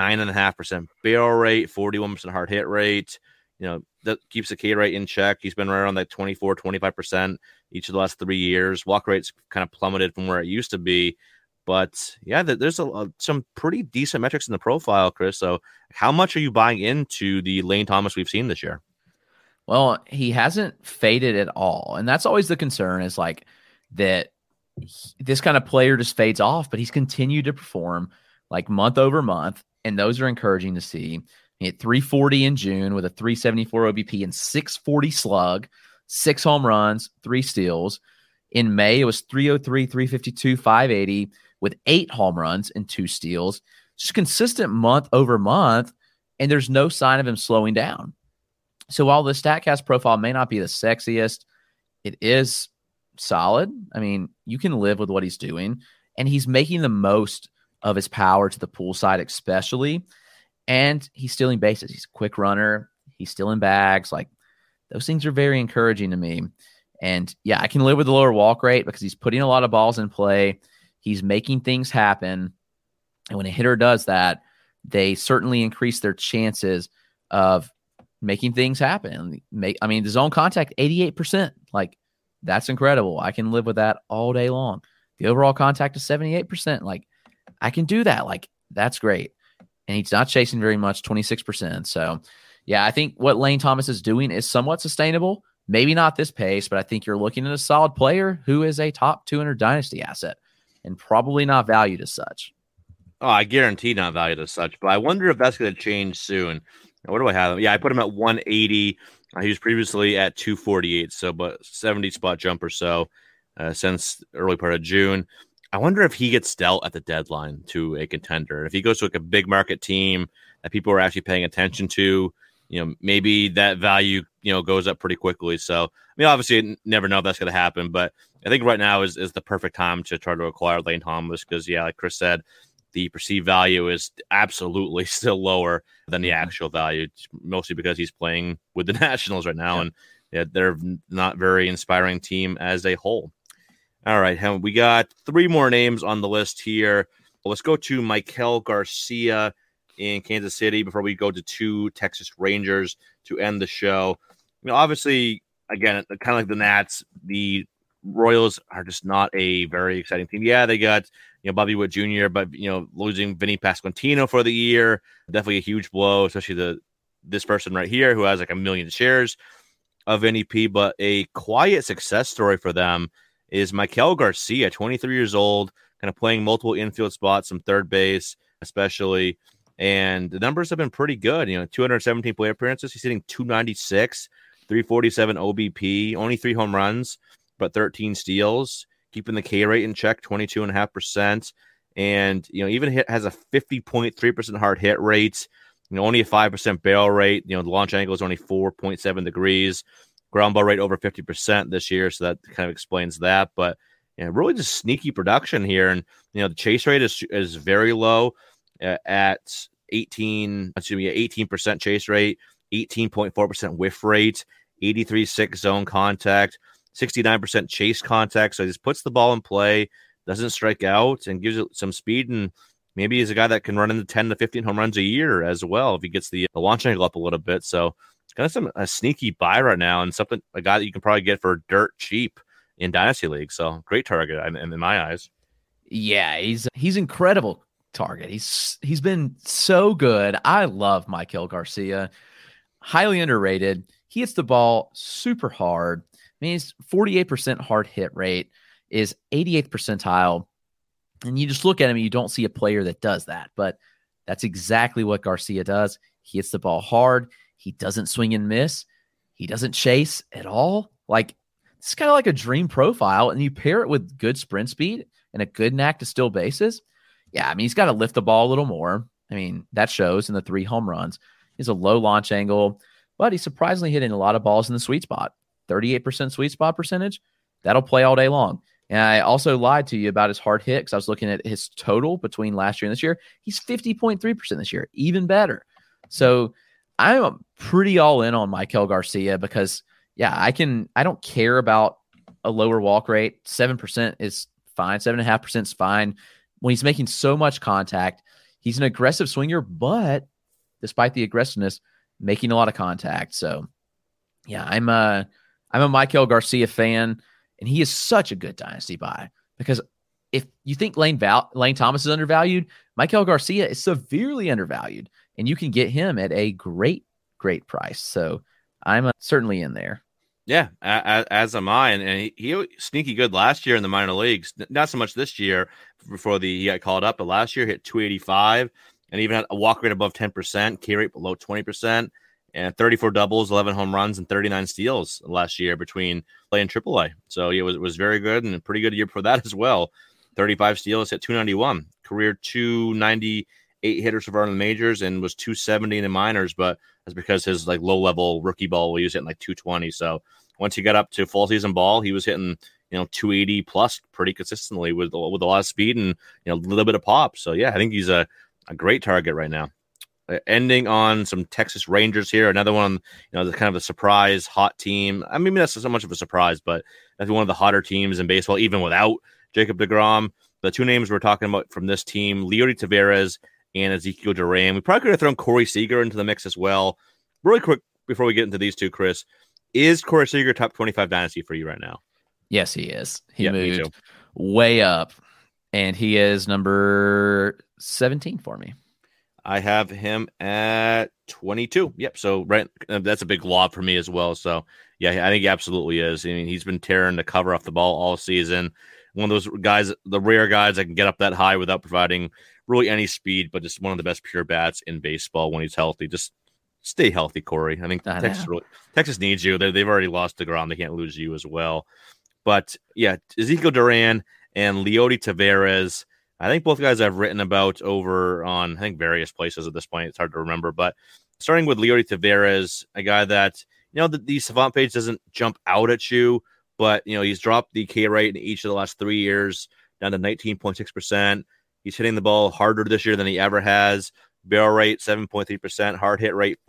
9.5% barrel rate, 41% hard hit rate. That keeps the K rate in check. He's been right around that 24, 25% each of the last 3 years. Walk rate's kind of plummeted from where it used to be. But yeah, there's some pretty decent metrics in the profile, Chris. So how much are you buying into the Lane Thomas we've seen this year? Well, he hasn't faded at all. And that's always the concern, is like that this kind of player just fades off, but he's continued to perform like month over month. And those are encouraging to see. He hit 340 in June with a 374 OBP and 640 slug, 6 home runs, 3 steals. In May, it was 303, 352, 580 with 8 home runs and 2 steals. Just consistent month over month, and there's no sign of him slowing down. So while the StatCast profile may not be the sexiest, it is solid. I mean, you can live with what he's doing, and he's making the most of his power to the pool side especially, and he's stealing bases. He's a quick runner. He's stealing bags. Like, those things are very encouraging to me. And yeah, I can live with the lower walk rate because he's putting a lot of balls in play. He's making things happen. And when a hitter does that, they certainly increase their chances of making things happen. The zone contact, 88%. Like, that's incredible. I can live with that all day long. The overall contact is 78%. Like, I can do that. Like, that's great. And he's not chasing very much, 26%. So yeah, I think what Lane Thomas is doing is somewhat sustainable. Maybe not this pace, but I think you're looking at a solid player who is a top 200 dynasty asset and probably not valued as such. Oh, I guarantee not valued as such, but I wonder if that's going to change soon. What do I have? Yeah, I put him at 180. He was previously at 248, so but 70 spot jump or so since early part of June. I wonder if he gets dealt at the deadline to a contender. If he goes to like a big market team that people are actually paying attention to, maybe that value, goes up pretty quickly. So, obviously, never know if that's going to happen, but I think right now is the perfect time to try to acquire Lane Thomas because, yeah, like Chris said, the perceived value is absolutely still lower than the actual value, mostly because he's playing with the Nationals right now, and they're not very inspiring team as a whole. All right, we got 3 more names on the list here. Let's go to Maikel Garcia in Kansas City before we go to 2 Texas Rangers to end the show. Obviously, again, kind of like the Nats, the Royals are just not a very exciting team. Yeah, they got Bobby Witt Jr., but losing Vinny Pasquantino for the year, definitely a huge blow, especially this person right here who has like 1 million shares of NEP. But a quiet success story for them is Maikel Garcia, 23 years old, kind of playing multiple infield spots, some third base especially. And the numbers have been pretty good. 217 plate appearances. He's hitting 296, 347 OBP, only 3 home runs, but 13 steals, keeping the K rate in check, 22.5%. And, even has a 50.3% hard hit rate, only a 5% barrel rate. The launch angle is only 4.7 degrees. Ground ball rate over 50% this year, so that kind of explains that. But really just sneaky production here, and the chase rate is very low at 18% chase rate, 18.4% whiff rate, 83.6 zone contact, 69% chase contact. So he just puts the ball in play, doesn't strike out, and gives it some speed. And maybe he's a guy that can run into 10 to 15 home runs a year as well if he gets the launch angle up a little bit. So it's kind of a sneaky buy right now, and a guy that you can probably get for dirt cheap in Dynasty League. So great target in my eyes. Yeah, he's incredible target. He's been so good. I love Maikel Garcia. Highly underrated. He hits the ball super hard. I mean, his 48% hard hit rate is 88th percentile. And you just look at him and you don't see a player that does that. But that's exactly what Garcia does. He hits the ball hard. He doesn't swing and miss. He doesn't chase at all. Like, it's kind of like a dream profile. And you pair it with good sprint speed and a good knack to steal bases. Yeah, I mean, he's got to lift the ball a little more. I mean, that shows in the 3 home runs. He has a low launch angle, but he's surprisingly hitting a lot of balls in the sweet spot. 38% sweet spot percentage. That'll play all day long. And I also lied to you about his hard hit because I was looking at his total between last year and this year. He's 50.3% this year, even better. So I'm pretty all in on Maikel Garcia because, yeah, I don't care about a lower walk rate. 7% is fine. 7.5% is fine. When he's making so much contact, he's an aggressive swinger, but despite the aggressiveness, making a lot of contact. So, yeah, I'm a Maikel Garcia fan, and he is such a good dynasty buy because if you think Lane Thomas is undervalued, Maikel Garcia is severely undervalued, and you can get him at a great price. So I'm certainly in there. Yeah, as am I. And he was sneaky good last year in the minor leagues. Not so much this year before he got called up, but last year hit 285 and even had a walk rate above 10%, K rate below 20%, and 34 doubles, 11 home runs, and 39 steals last year between play and AAA. So it was very good and a pretty good year for that as well. 35 steals, hit 291, career 298 hitters so far in the majors, and was 270 in the minors, but that's because his like low level rookie ball, he was hitting like 220. So once he got up to full season ball, he was hitting 280 plus pretty consistently with a lot of speed and a little bit of pop. So yeah, I think he's a great target right now. Ending on some Texas Rangers here, another one, the kind of a surprise hot team. I mean, that's not so much of a surprise, but that's one of the hotter teams in baseball, even without Jacob deGrom. The 2 names we're talking about from this team, Leody Taveras and Ezekiel Duran. We probably could have thrown Corey Seager into the mix as well. Really quick before we get into these two, Chris, is Corey Seager top 25 dynasty for you right now? Yes, he is. He moved way up, and he is number 17 for me. I have him at 22. Yep. So right, that's a big lob for me as well. So yeah, I think he absolutely is. I mean, he's been tearing the cover off the ball all season. One of those guys, the rare guys that can get up that high without providing really any speed, but just one of the best pure bats in baseball when he's healthy. Just stay healthy, Corey. I think Texas needs you. They've already lost deGrom. They can't lose you as well. But yeah, Ezekiel Duran and Leody Taveras, I think both guys I've written about over on, I think, various places at this point. It's hard to remember. But starting with Leody Taveras, a guy that, the Savant page doesn't jump out at you, but, he's dropped the K rate in each of the last 3 years down to 19.6%. He's hitting the ball harder this year than he ever has. Barrel rate, 7.3%. Hard hit rate,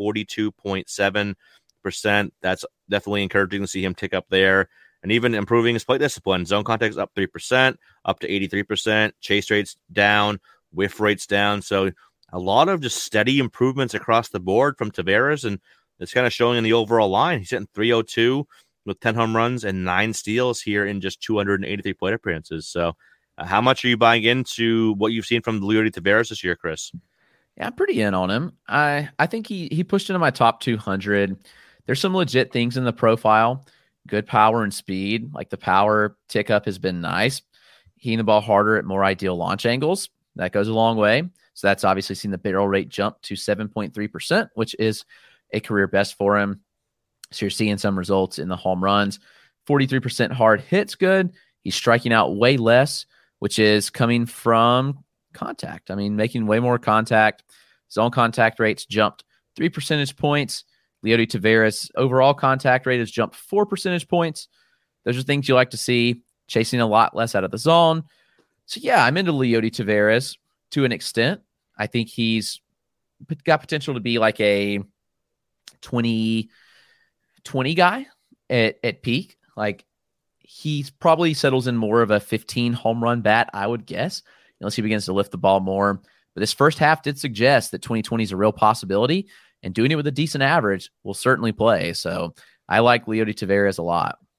42.7%. That's definitely encouraging to see him tick up there. And even improving his plate discipline. Zone contact is up 3%, up to 83%. Chase rates down, whiff rates down. So a lot of just steady improvements across the board from Taveras, and it's kind of showing in the overall line. He's hitting 302 with 10 home runs and 9 steals here in just 283 plate appearances. So how much are you buying into what you've seen from Leody Taveras this year, Chris? Yeah, I'm pretty in on him. I think he pushed into my top 200. There's some legit things in the profile. Good power and speed. Like the power tick up has been nice. Hitting the ball harder at more ideal launch angles. That goes a long way. So that's obviously seen the barrel rate jump to 7.3%, which is a career best for him. So you're seeing some results in the home runs. 43% hard hits good. He's striking out way less, which is coming from contact. I mean, making way more contact. Zone contact rates jumped 3 percentage points. Leody Taveras' overall contact rate has jumped 4 percentage points. Those are things you like to see. Chasing a lot less out of the zone. So, yeah, I'm into Leody Taveras to an extent. I think he's got potential to be like a 20 guy at peak. Like, he's probably settles in more of a 15 home run bat, I would guess, unless he begins to lift the ball more. But this first half did suggest that 2020 is a real possibility. And doing it with a decent average will certainly play. So I like Leody Taveras a lot.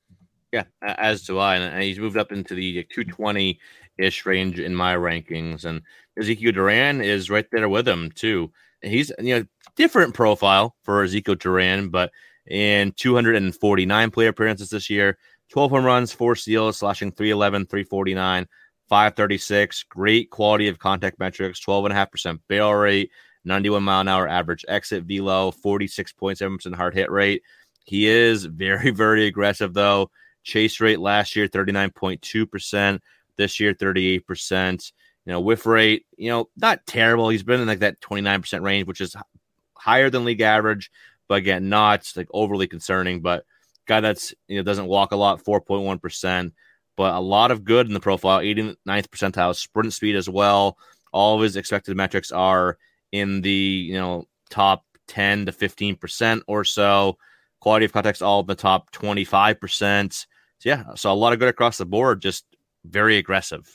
Yeah, as do I. And he's moved up into the 220-ish range in my rankings. And Ezekiel Duran is right there with him, too. He's, different profile for Ezekiel Duran, but in 249 plate appearances this year, 12 home runs, 4 steals, slashing 311, 349, 536. Great quality of contact metrics, 12.5% barrel rate, 91 mile an hour average exit velo, 46.7% hard hit rate. He is very, very aggressive, though. Chase rate last year, 39.2%. This year, 38%. Whiff rate, not terrible. He's been in like that 29% range, which is higher than league average, but again, not like overly concerning. But guy that's doesn't walk a lot, 4.1%, but a lot of good in the profile, 89th percentile sprint speed as well. All of his expected metrics are in the top 10 to 15% or so. Quality of contact all in the top 25%. So yeah, so a lot of good across the board, just very aggressive.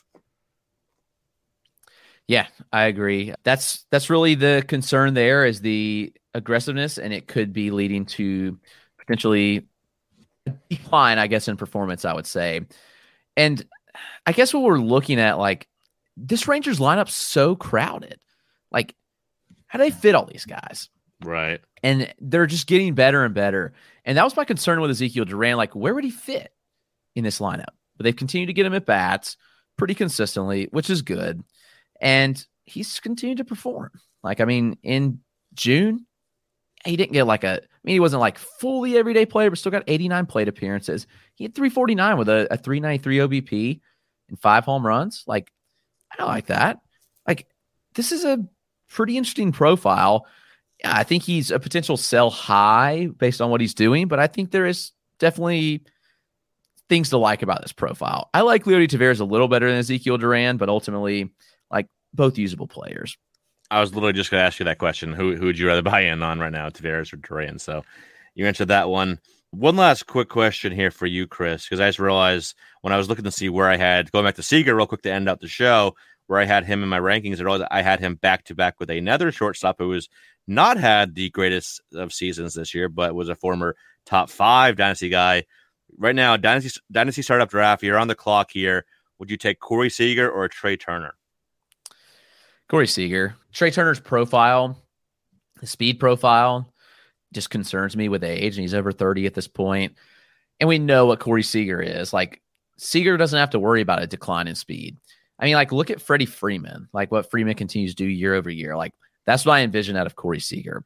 Yeah, I agree. That's really the concern there is the aggressiveness, and it could be leading to potentially a decline, I guess, in performance, I would say. And I guess what we're looking at, like, this Rangers lineup so crowded. Like, how do they fit all these guys? Right. And they're just getting better and better. And that was my concern with Ezekiel Duran. Like, where would he fit in this lineup? But they've continued to get him at bats pretty consistently, which is good. And he's continued to perform. Like, I mean, in June, he didn't get he wasn't like fully everyday player, but still got 89 plate appearances. He had 349 with a 393 OBP and 5 home runs. Like, I don't like that. Like, this is a pretty interesting profile. I think he's a potential sell high based on what he's doing, but I think there is definitely things to like about this profile. I like Leody Taveras a little better than Ezekiel Duran, but ultimately, like, both usable players. I was literally just going to ask you that question. Who would you rather buy in on right now, Taveras or Duran? So you answered that one. One last quick question here for you, Chris, because I just realized when I was looking to see where I had, going back to Seager real quick to end out the show, where I had him in my rankings, I realized I had him back-to-back with another shortstop who was not had the greatest of seasons this year, but was a former top 5 Dynasty guy. Right now, Dynasty startup draft, you're on the clock here. Would you take Corey Seager or Trey Turner? Corey Seager. Trey Turner's profile, the speed profile, just concerns me with age, and he's over 30 at this point. And we know what Corey Seager is. Like, Seager doesn't have to worry about a decline in speed. I mean, like, look at Freddie Freeman, like what Freeman continues to do year over year. Like, that's what I envision out of Corey Seager.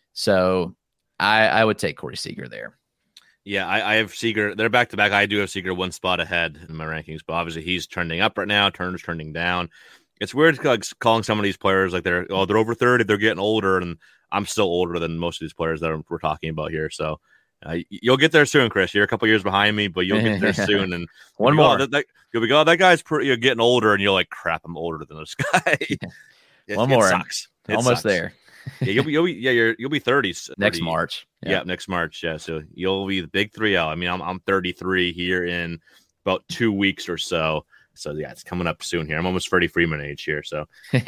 So I would take Corey Seager there. Yeah, I have Seager. They're back-to-back. I do have Seager one spot ahead in my rankings, but obviously he's trending up right now. Turner's trending down. It's weird calling some of these players like they're over 30, they're getting older, and I'm still older than most of these players that we're talking about here. So you'll get there soon, Chris. You're a couple years behind me, but you'll get there soon. And one more. You'll be that guy's pretty getting older, and you're like, crap, I'm older than this guy. One more. It sucks. Almost there. Yeah, you'll be 30s next March. Yeah, next March. Yeah, so you'll be the big 3-0. I mean, I'm 33 here in about 2 weeks or so. So yeah, it's coming up soon here. I'm almost Freddie Freeman age here. So,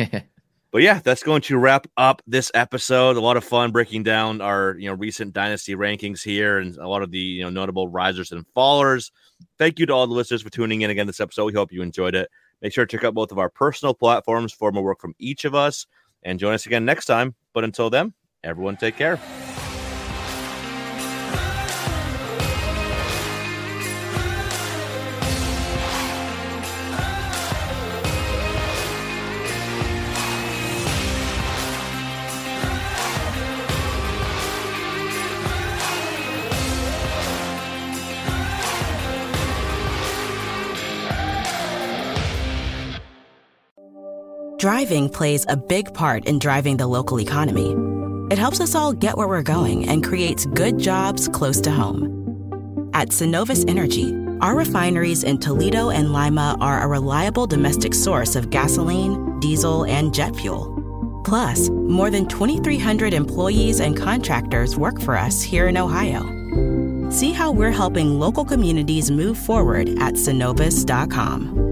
but yeah, that's going to wrap up this episode. A lot of fun breaking down our recent dynasty rankings here and a lot of the notable risers and fallers. Thank you to all the listeners for tuning in again this episode. We hope you enjoyed it. Make sure to check out both of our personal platforms for more work from each of us, and join us again next time. But until then, everyone take care. Driving plays a big part in driving the local economy. It helps us all get where we're going and creates good jobs close to home. At Synovus Energy, our refineries in Toledo and Lima are a reliable domestic source of gasoline, diesel, and jet fuel. Plus, more than 2,300 employees and contractors work for us here in Ohio. See how we're helping local communities move forward at Synovus.com.